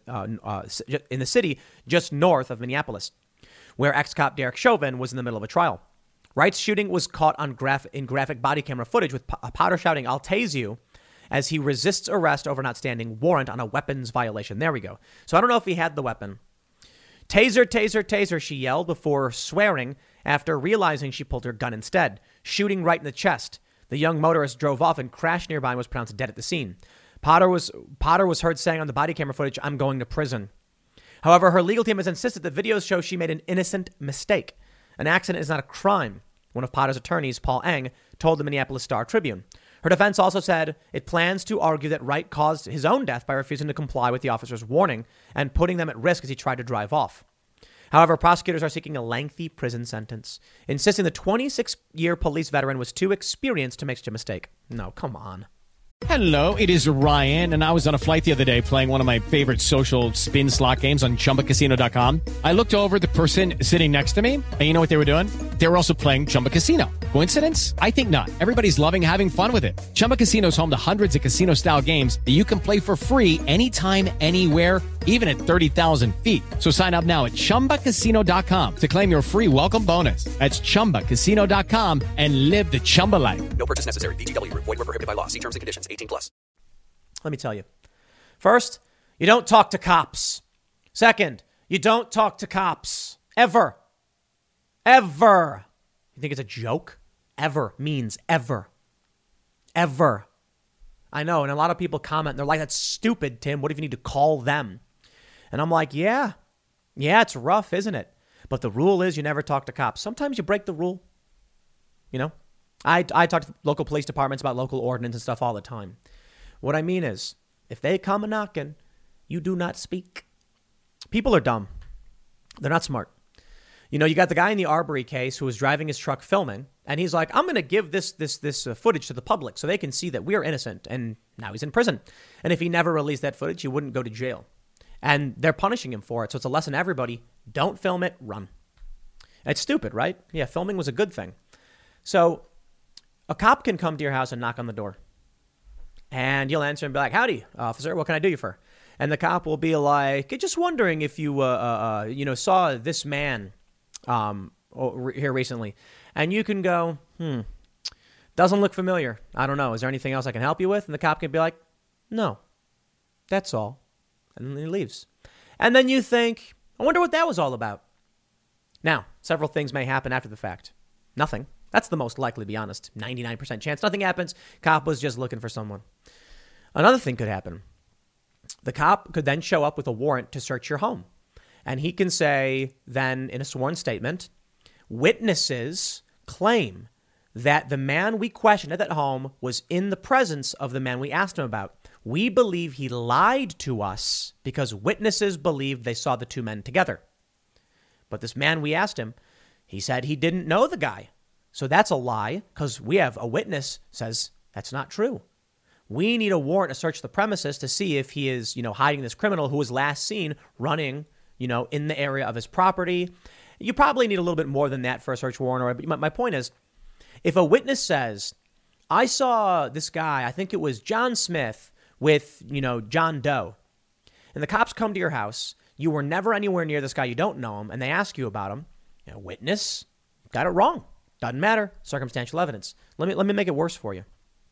city just north of Minneapolis, where ex-cop Derek Chauvin was in the middle of a trial. Wright's shooting was caught on graphic body camera footage with Potter shouting, I'll tase you, as he resists arrest over an outstanding warrant on a weapons violation. There we go. So I don't know if he had the weapon. Taser, taser, taser, she yelled before swearing after realizing she pulled her gun instead, shooting right in the chest. The young motorist drove off and crashed nearby and was pronounced dead at the scene. Potter was heard saying on the body camera footage, I'm going to prison. However, her legal team has insisted that videos show she made an innocent mistake. An accident is not a crime, one of Potter's attorneys, Paul Eng, told the Minneapolis Star-Tribune. Her defense also said it plans to argue that Wright caused his own death by refusing to comply with the officer's warning and putting them at risk as he tried to drive off. However, prosecutors are seeking a lengthy prison sentence, insisting the 26-year police veteran was too experienced to make such a mistake. No, come on. Hello, it is Ryan, and I was on a flight the other day playing one of my favorite social spin slot games on ChumbaCasino.com. I looked over at the person sitting next to me, and you know what they were doing? They were also playing Chumba Casino. Coincidence? I think not. Everybody's loving having fun with it. Chumba Casino is home to hundreds of casino-style games that you can play for free anytime, anywhere, even at 30,000 feet. So sign up now at ChumbaCasino.com to claim your free welcome bonus. That's ChumbaCasino.com and live the Chumba life. No purchase necessary. VGW. Void where prohibited by law. See terms and conditions. 18+. Let me tell you. First, you don't talk to cops. Second, you don't talk to cops. Ever. Ever. You think it's a joke? Ever means ever. Ever. I know. And a lot of people comment and they're like, that's stupid, Tim. What if you need to call them? And I'm like, yeah, it's rough, isn't it? But the rule is you never talk to cops. Sometimes you break the rule. You know, I talk to local police departments about local ordinance and stuff all the time. What I mean is, if they come a knocking, you do not speak. People are dumb. They're not smart. You know, you got the guy in the Arbery case who was driving his truck filming, and he's like, I'm going to give this footage to the public so they can see that we are innocent. And now he's in prison. And if he never released that footage, he wouldn't go to jail. And they're punishing him for it. So it's a lesson to everybody. Don't film it. Run. It's stupid, right? Yeah, filming was a good thing. So a cop can come to your house and knock on the door. And you'll answer and be like, howdy, officer. What can I do you for? And the cop will be like, just wondering if you, saw this man here recently. And you can go, doesn't look familiar. I don't know. Is there anything else I can help you with? And the cop can be like, no, that's all. And then he leaves. And then you think, I wonder what that was all about. Now, several things may happen after the fact. Nothing. That's the most likely, to be honest. 99% chance nothing happens. Cop was just looking for someone. Another thing could happen. The cop could then show up with a warrant to search your home. And he can say then in a sworn statement, witnesses claim that the man we questioned at that home was in the presence of the man we asked him about. We believe he lied to us because witnesses believed they saw the two men together. But this man we asked him, he said he didn't know the guy. So that's a lie because we have a witness says that's not true. We need a warrant to search the premises to see if he is, hiding this criminal who was last seen running, in the area of his property. You probably need a little bit more than that for a search warrant. But my point is, if a witness says, I saw this guy, I think it was John Smith with, John Doe, and the cops come to your house, you were never anywhere near this guy, you don't know him, and they ask you about him, witness got it wrong. Doesn't matter. Circumstantial evidence. Let me make it worse for you.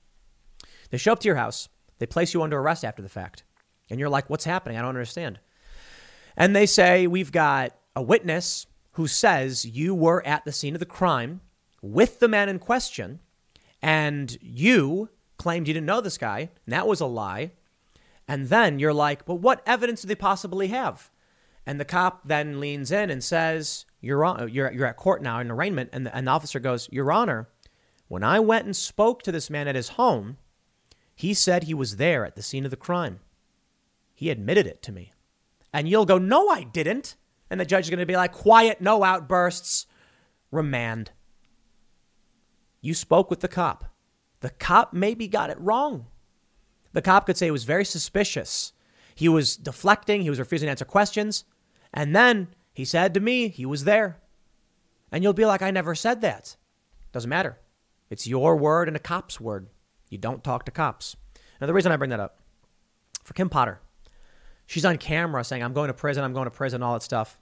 They show up to your house. They place you under arrest after the fact. And you're like, what's happening? I don't understand. And they say, we've got a witness who says you were at the scene of the crime with the man in question. And you claimed you didn't know this guy. And that was a lie. And then you're like, but what evidence do they possibly have? And the cop then leans in and says, you're at court now in arraignment. And the officer goes, Your Honor, when I went and spoke to this man at his home, he said he was there at the scene of the crime. He admitted it to me. And you'll go, no, I didn't. And the judge is going to be like, quiet, no outbursts. Remand. You spoke with the cop. The cop maybe got it wrong. The cop could say it was very suspicious. He was deflecting. He was refusing to answer questions. And then he said to me, he was there. And you'll be like, I never said that. Doesn't matter. It's your word and a cop's word. You don't talk to cops. Now, the reason I bring that up, for Kim Potter, she's on camera saying, I'm going to prison, all that stuff.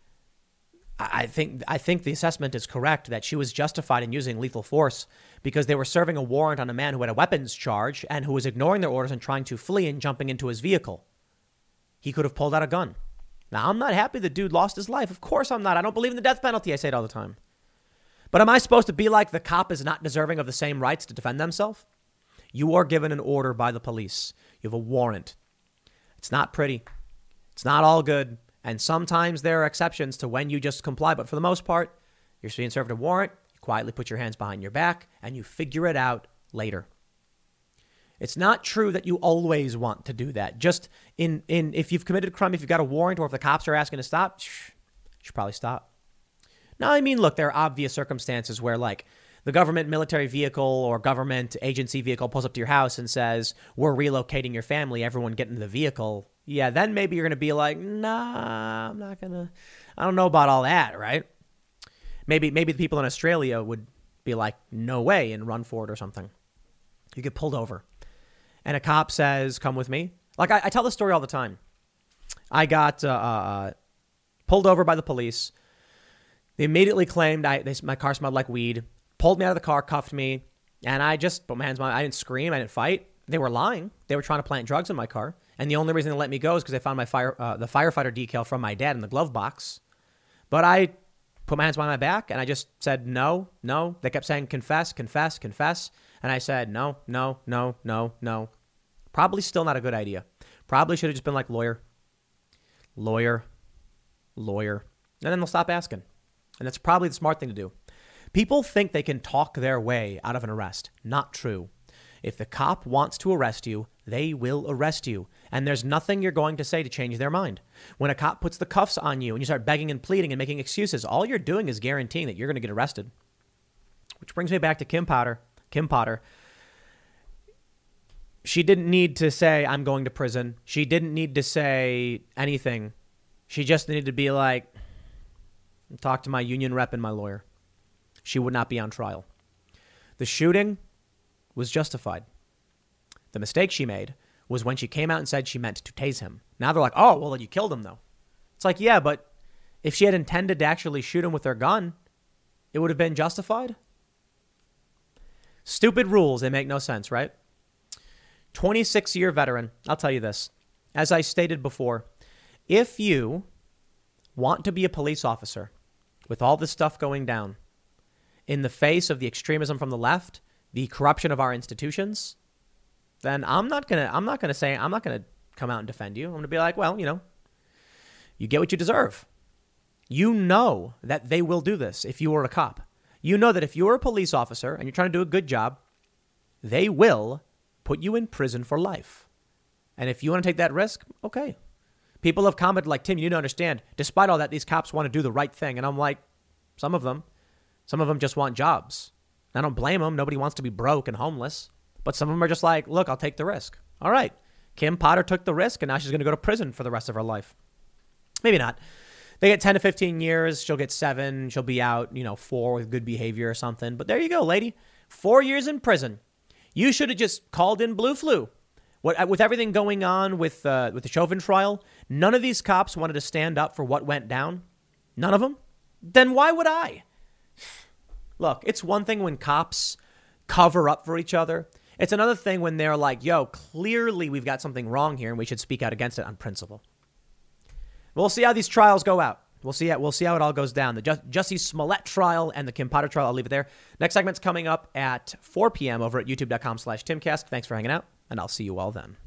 I think the assessment is correct that she was justified in using lethal force because they were serving a warrant on a man who had a weapons charge and who was ignoring their orders and trying to flee and jumping into his vehicle. He could have pulled out a gun. Now, I'm not happy the dude lost his life. Of course I'm not. I don't believe in the death penalty. I say it all the time. But am I supposed to be like the cop is not deserving of the same rights to defend themselves? You are given an order by the police. You have a warrant. It's not pretty. It's not all good. And sometimes there are exceptions to when you just comply. But for the most part, you're being served a warrant. You quietly put your hands behind your back and you figure it out later. It's not true that you always want to do that. Just if you've committed a crime, if you've got a warrant or if the cops are asking to stop, you should probably stop. Now, I mean, look, there are obvious circumstances where like the government military vehicle or government agency vehicle pulls up to your house and says, we're relocating your family. Everyone get into the vehicle. Yeah, then maybe you're going to be like, nah, I'm not going to. I don't know about all that, right? Maybe the people in Australia would be like, no way, and run for it or something. You get pulled over. And a cop says, come with me. Like I tell this story all the time. I got pulled over by the police. They immediately claimed my car smelled like weed, pulled me out of the car, cuffed me, and I just put my hands on. I didn't scream. I didn't fight. They were lying. They were trying to plant drugs in my car. And the only reason they let me go is because they found the firefighter decal from my dad in the glove box. But I put my hands behind my back and I just said, no. They kept saying, confess. And I said, no. Probably still not a good idea. Probably should have just been like lawyer. And then they'll stop asking. And that's probably the smart thing to do. People think they can talk their way out of an arrest. Not true. If the cop wants to arrest you, they will arrest you. And there's nothing you're going to say to change their mind. When a cop puts the cuffs on you and you start begging and pleading and making excuses, all you're doing is guaranteeing that you're going to get arrested. Which brings me back to Kim Potter. She didn't need to say, I'm going to prison. She didn't need to say anything. She just needed to be like, talk to my union rep and my lawyer. She would not be on trial. The shooting was justified. The mistake she made was when she came out and said she meant to tase him. Now they're like, oh, well, you killed him, though. It's like, yeah, but if she had intended to actually shoot him with her gun, it would have been justified. Stupid rules. They make no sense, right? 26-year veteran. I'll tell you this. As I stated before, if you want to be a police officer with all this stuff going down in the face of the extremism from the left, the corruption of our institutions, then I'm not going to come out and defend you. I'm going to be like, well, you get what you deserve. You know that they will do this if you were a cop. You know that if you're a police officer and you're trying to do a good job, they will put you in prison for life. And if you want to take that risk, okay. People have commented like, Tim, you need to understand, despite all that, these cops want to do the right thing. And I'm like, some of them just want jobs. I don't blame them. Nobody wants to be broke and homeless. But some of them are just like, look, I'll take the risk. All right. Kim Potter took the risk and now she's going to go to prison for the rest of her life. Maybe not. They get 10 to 15 years. She'll get 7. She'll be out, 4 with good behavior or something. But there you go, lady. 4 years in prison. You should have just called in blue flu. With everything going on with the Chauvin trial, none of these cops wanted to stand up for what went down. None of them. Then why would I? Look, it's one thing when cops cover up for each other. It's another thing when they're like, yo, clearly we've got something wrong here and we should speak out against it on principle. We'll see how these trials go out. We'll see how it all goes down. The Jussie Smollett trial and the Kim Potter trial. I'll leave it there. Next segment's coming up at 4 p.m. over at youtube.com/Timcast. Thanks for hanging out, and I'll see you all then.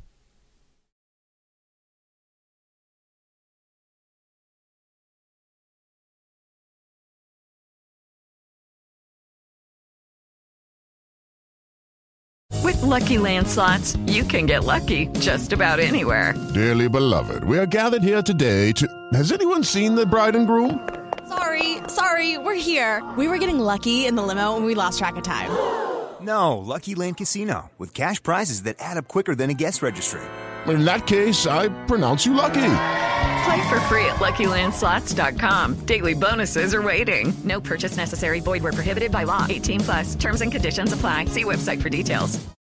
With Lucky Land Slots, you can get lucky just about anywhere. Dearly beloved, we are gathered here today to... Has anyone seen the bride and groom? Sorry, we're here. We were getting lucky in the limo and we lost track of time. No, Lucky Land Casino, with cash prizes that add up quicker than a guest registry. In that case, I pronounce you lucky. Play for free at LuckyLandSlots.com. Daily bonuses are waiting. No purchase necessary. Void where prohibited by law. 18+. Terms and conditions apply. See website for details.